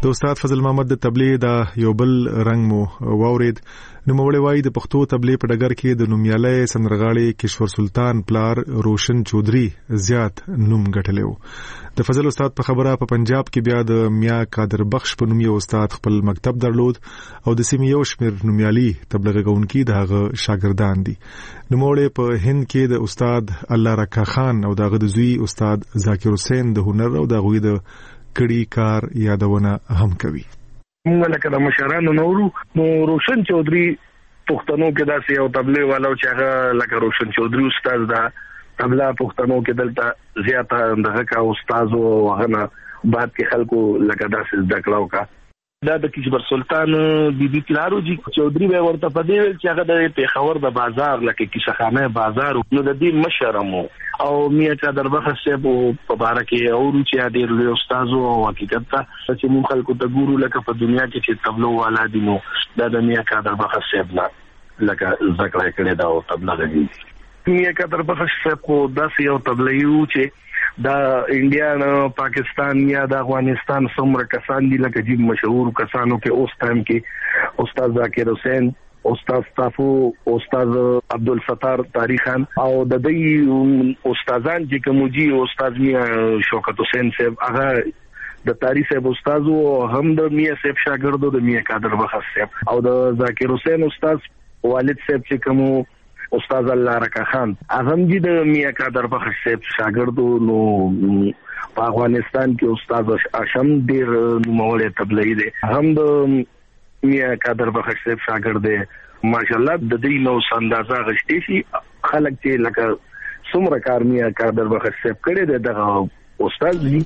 د استاد فضل محمد د تبلیغ دا یو بل رنگ مو واورید. نو موړی وای د پښتو تبلیغ په ډګر کې د نومیالي سندرغاړي کشور سلطان پلار روشن چودري زیات نوم ګټلو. د فضل استاد په خبره په پنجاب کې بیا د میا قادر بخش په نومي استاد خپل مکتب درلود او د سیمې یو شمېر نومیالي تبلیغ کوونکي دغه شاګردان دي. نو موړی په هند کې د استاد الله رکا خان او دغه د زوی استاد ذاکر حسین د هنر او د غوی د کړي کار یادونه هم کوي. موږ لکه د مشرانو نورو نو روشن چودري پښتنو کې داسې یو تبلیغ والو چې هغه لکه روشن چودري استاد دا تبلا پښتنو کې دلته زیاته دغه کا استاد او هغه بعد کې خلکو لکه داسې ذکرو کا دا د کشور سلطان بیبي پلارو جی چودري به ورته پدې ویل چې هغه د پیښور د بازار لکه کیسخانه بازار نو د دې مشرمو او میا قادر بخش په بارکه او چې د لوی استاد او حقیقت ته چې مون خلکو ته ګورو لکه په دنیا کې چې تبلو والا دي نو دا د میا قادر بخش صاحب لا لکه ذکر کړی دا او تبلیغ دی. میا قادر بخش صاحب کو داسې یو تبلیغ چې دا انډیا نه پاکستان یا د افغانستان څومره کسان دي لکه جیب مشهور کسانو کې اوس ټایم کې استاد ذاکر حسین استاد صافو استاد عبدالستار تاریخان او د دې استادان چې کومجي استاد میا شوکت حسین صاحب هغه د تاریخ صاحب استاد او هم د میا صاحب شاګردو د میا قادر بخش صاحب او د ذاکر حسین استاد والد صاحب چې کوم استاد الله رکا خان اعظم جی د میا قادر بخش صاحب شاګردو نو په افغانستان کې استاد اشم ډیر نوموړی تبلیغ دی هم د میا قادر بخش صاحب شاګرد دی ماشاءالله د دې نو اندازه غشتي شي خلک چې لکه څومره کار میا قادر بخش صاحب کړی دی دغه استاد دی.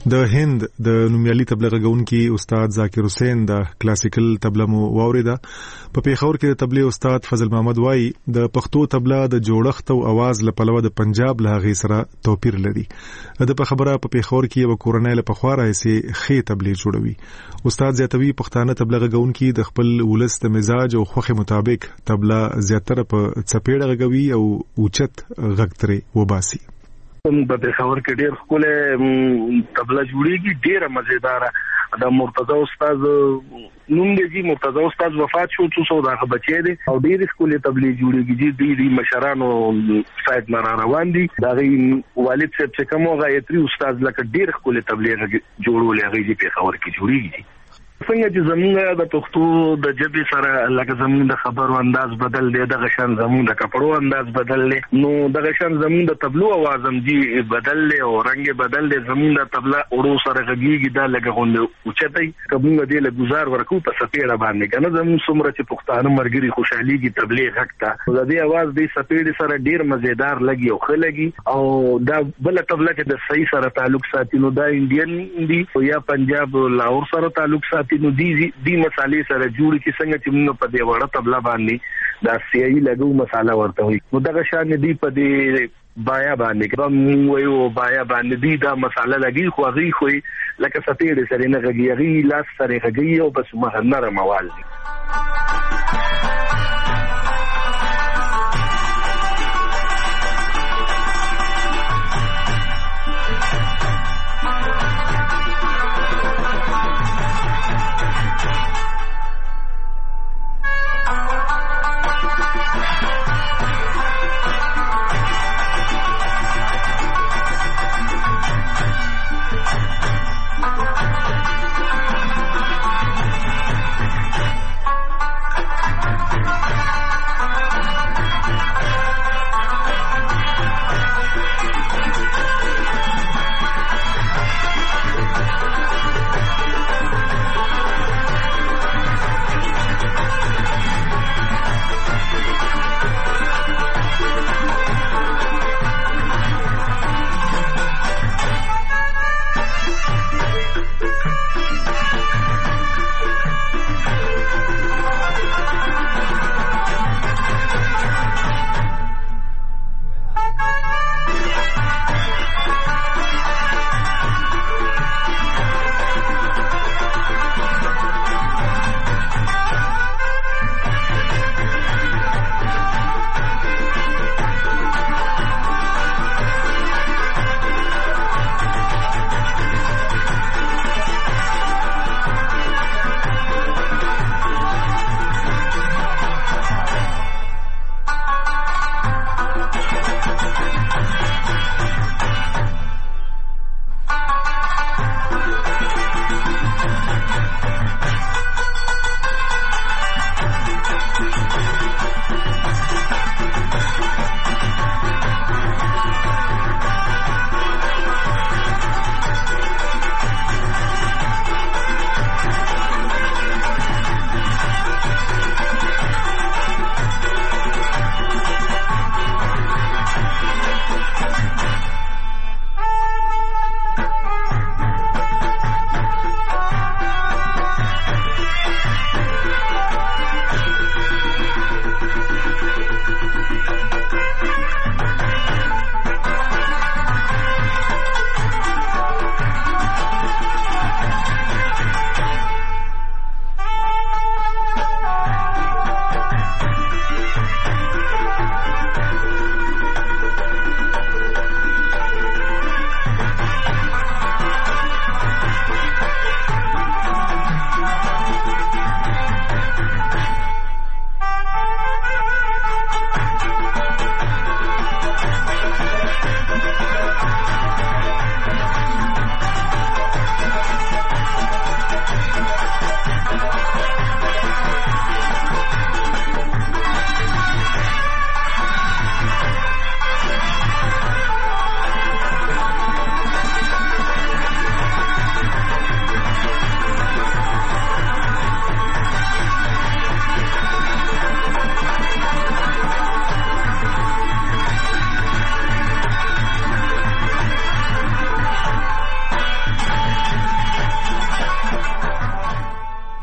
د هند د نومیالي تبله غونکي استاد ذاکر حسین د کلاسیکل تبله مو واوریده. په پیښور کې د تبله استاد فضل محمد وای د پښتو تبله د جوړښت او आवाज لپاره د پنجاب له غي سره توپیر لري. د په خبره په پیښور کې یو کورنۍ له پخواره سي خې تبله جوړوي. استاد زیاتوي پښتانه تبله غونکي د خپل ولست مزاج او خوخه مطابق تبله زیاتره په چپېړه غوي او اوچت غږتري وباسي. په پیښور کې ډېر خپل تبله جوړیږي، ډېره مزیداره. د مرتضی استاد نوم دی، مرتضی استاد وفات شو څو سو دغه بچی دی او ډېر خپل تبله جوړیږي. دي دي مشرانو سید مرا روان دي، دغه والد صاحب چې کوم غایتري استاد لکه ډېر خپل تبله جوړول هغه په پیښور کې جوړیږي. څنګه چې زمونږ د پښتو د ژبې سره لکه زمونږ د خبرو انداز بدل دی، دغه شان زمونږ د کپړو انداز بدل دی، نو دغه شان زمونږ د تبلو आवाज هم دی بدل دی او رنگ بدل دی. زمونږ د تبله اورو سره غږیږي دا لکه غونډه اوچتای کومه دی له گزار ورکو په سپېړه باندې کنه زموږ څومره چې پښتانه مرګري خوشحاليږي تبلیغ غږ ته د دې आवाज دی سپېړه سره ډیر مزیدار لګي او خلګي او دا بل تبله کې د صحیح سره تعلق ساتي، نو دا انډین دی او یا پنجاب لاهور سره تعلق ساتي. نو دی دی مسالې سره جوړ کی څنګه چې موږ په دې وړه تبله باندې دا سیاهي لګو مساله ورته وي، نو دغه شان دی په دې بایا باندې کوم وایو بایا باندې دی دا مساله لګي خو غي خو لکه سپېړې سره نه غږی غي لاس سره غږی او بس مهنره موال دي.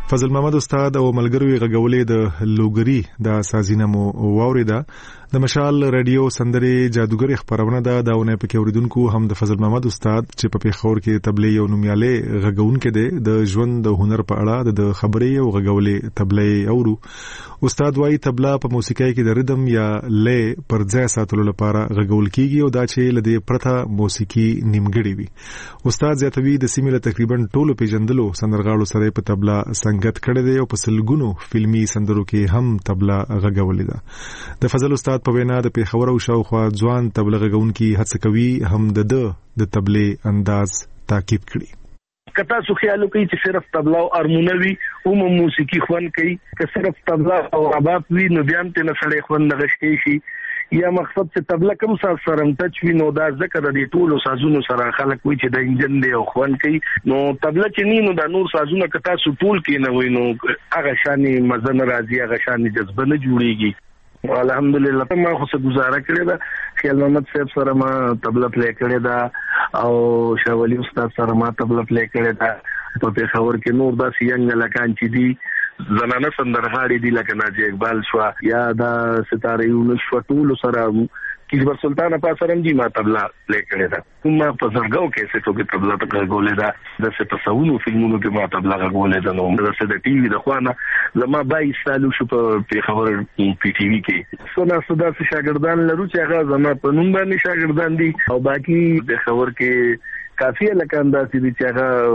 فضل محمد استاد او ملګری غږولې د لوګری د سازینه مو واوریدا د مشال رادیو سندره جادوګر خبرونه ده داونه پکې اوریدونکو هم د فضل محمد استاد چې په پیښور کې تبلیغ او نومیاله غږونکې ده د ژوند د هنر په اړه د خبرې او غږولې تبلیغ اورو. استاد وايي تبلا په موسیقۍ کې د ردم یا لې پر ځای ساتلو لپاره غږول کیږي او دا چې لدی پرته موسیقي نیمګړی وي. استاد زیاتوي د سیمه تقریبا ټولو پیژندلو سندرغاړو سره په تبلا څنګه کړه دی او په سلګونو فلمي سندرو کې هم تبلا غږولې ده. د فضل استاد په وینا د پیښور او شاوخوا ځوان تبلا غږونکي هڅه کوي هم د د تبلې انداز تعقیب کړي. کتا سو خیالو کوي چې صرف تبلا او ارمونوي او موسیقي خوان کوي که صرف تبلا او رباب وی نو بیا ته نه سړی خوان نغشتي شي یا مقصد چې تبلا کوم ساز سره ټچ وی نو دا ذکر د ټولو سازونو سره خلک وي چې د انجن دی او خوان کوي نو تبلا چې ني نو د نور سازونو کتا سو ټول کې نه وي نو هغه شاني مزه ناراضي هغه شاني جذبه نه جوړيږي. الحمدلله ما خو څه گزاره کړې ده خیال محمد صاحب سره ما تبلا پلی کړې ده او شاولی استاد سره ما تبلا پلی کړې ده په پیښور کې نور دا سیانګ لکان چې دي زنانه سندرغاړي دي لکه ناجی اقبال شو یا دا ستاره یو شو ټول سره کیبر سلطان په سرم جی ما تبلا پلی کړې ده ما په زرګاو کې څه ټوګه تبلا ته غولې ده د څه تصوونو فلمونو کې ما تبلا غولې ده نو د څه د ټي وي د خوانه زما بای سالو شو په پیښور پی ټي وي کې سونا سودا څه شاګردان لرو چې هغه زما په نوم باندې شاګردان دي او باقي د خبر کې کافي لکه انداسې دي چې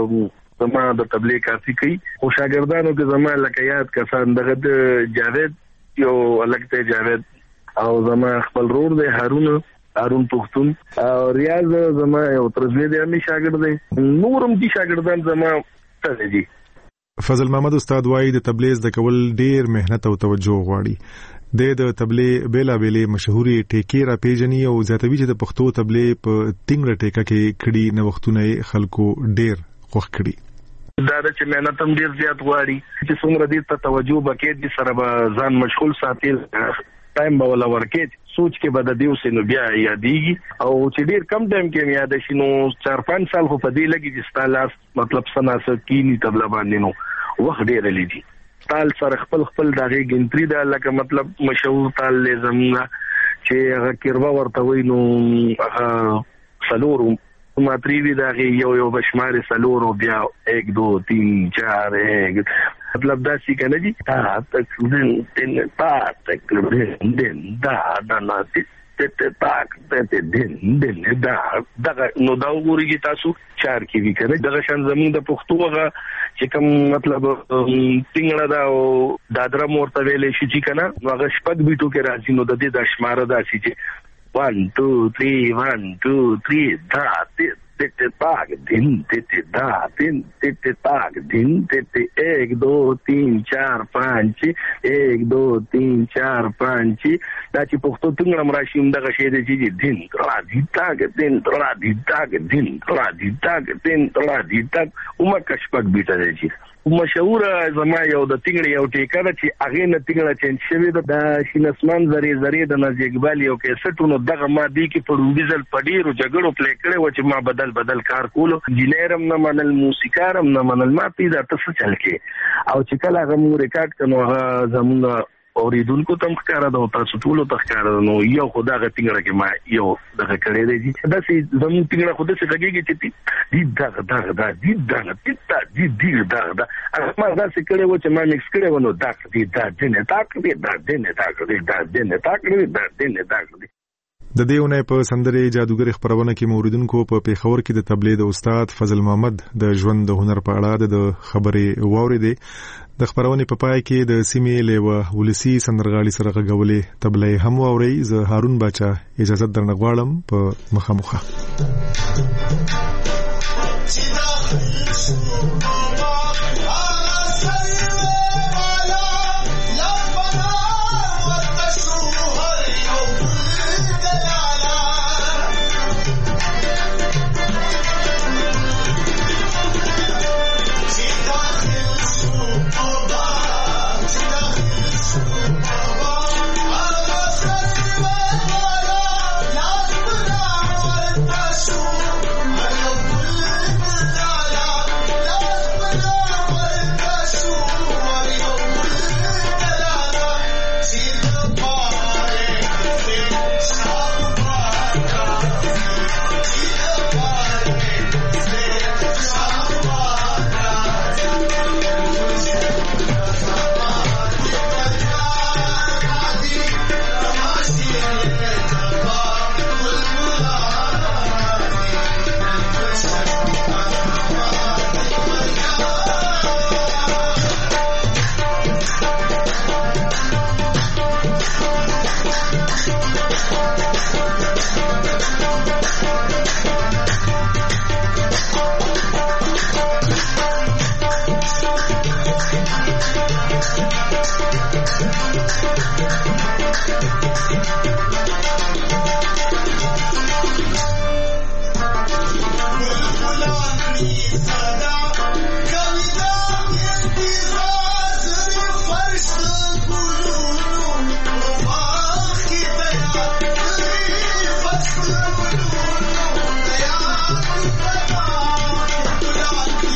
هغه زما د تبلیغ کافي کوي او شاګردانو کې زما لکه یاد کسان دغه جاوید یو الګ ته جاوید او زما خپل رور دی هارون هارون پختون او ریاض زما یو ترزوی دی امي شاګرد دی نورم دي شاګردان زما ته دي. فضل محمد استاد وايي د تبلیغ د کول ډیر مهنت او توجه غواړي. د د تبلیغ بیلا بیلې مشهوري ټیکې را پیژني او زیاتوي چې د پښتو تبلیغ په ټینګ ټیکه کې کړي نو وختونه خلکو ډیر خوښ کړي. دا چې مهنت هم ډیر زیات غواړي چې څومره دې ته توجه وکړي د سره به ځان مشغول ساتي ټایم به ولا ورکې سوچ کې به د دیو سينو بیا یادېږي او چې ډیر کم ټایم کې یاد شي نو چار پنځه سال خو په دې لګي چې ستالاس مطلب سناسه کینی تبلا باندې نو وخت ډیر لیدي تال سره خپل خپل دغه ګنتري دا لکه مطلب مشهور تال لزمنا چې هغه کیروا ورته وي نو هغه سلورو ما تریوی دغه یو یو بشمار سلورو بیا یک دو تین چار یک مطلب دا سی کنه جی تا تک دن دن تا تک دن دن دا دا نا ت ت تاک ت دن دن دا دا نو دا وګورئ تاسو چار کې وی کنه دغه شان زمون د پښتو هغه چې کوم مطلب څنګه دا او دادرا مورته ویلې شي چې کنه هغه شپږ بیټو کې راځي نو د دې د شماره دا سی چې one two three one two three دا ت تاک دن ت دا دن ت تاک دن ت एक दो तीन चार पाँच एक दो तीन चार पाँच دا چې پښتو څنګه مراشي دغه شی دی چې دین ترا دي تاک دین ترا دي تاک دین ترا دي تاک دین ترا دي تاک اومه کشپک بیٹه دی مشهور زما یو د تینګړی یو ټیکر چې اغه نه تینګړه چین شوی د شینسمان زری زری د ناز اقبال یو کیسټونو دغه ما دی کې په روډیزل پډیرو جګړو پلی کړي و چې ما بدل بدل کار کولو جنیرم نه منل موسیقارم نه منل ما پیدا تاسو چل کې او چې کله هغه مو ریکارډ کړو هغه زموږ اوریدونکو تم ښکارا د تاسو ټول ته ښکارا نو یو خدا غ تینګړه کې ما یو دغه کړی دی چې دا سي زموږ تینګړه خود څه لګيږي چې دې دغه دغه دا دې دغه دې دې دې دغه دا ما دا څه کړی و چې ما مکس کړی و نو دا دې دا دې نه تا کړی دا دې نه تا کړی دا دې نه تا کړی دا دې نه تا کړی. د دیونه په سندره جادوګر خبرونه کې موریدونکو په پیښور کې د تبلیغ د استاد فضل محمد د ژوند د هنر په اړه د خبرې واوریدې. د خبرونه په پای کې د سیمې له ولسی سندرغاړي سره غږولې تبلیغ هم واوري. زه هارون باچا اجازه درنه غواړم په مخامخه.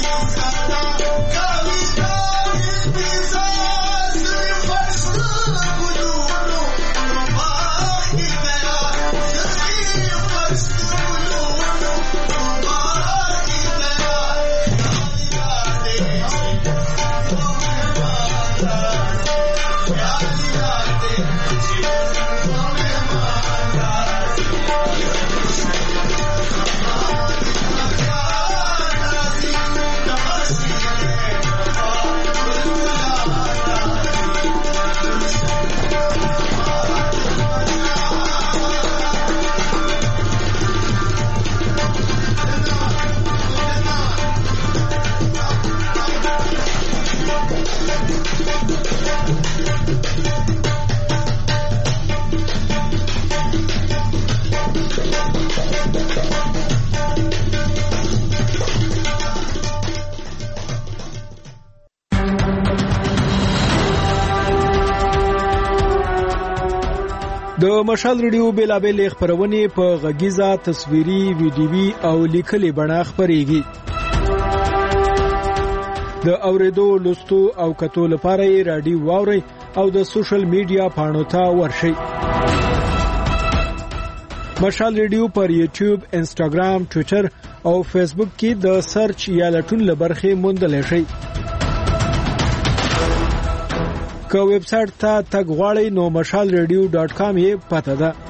د مشال ریډیو بیلابل خبرونه په غږیزه تصویري ویډیوي او لیکلي بڼه خبريږي. د اوریدو لوستو او کتو لپاره رادیو واوري او د سوشل میډیا پاڼو ته ورشئ. مشال ریډیو پر یوټیوب، انسټاګرام، ټوئیټر او فیسبوک کې د سرچ یا لټون لبرخه موندل شي. که ویب سټ ته تګ غواړئ نو مشال ریډیو ډاټ کام یې پته ده.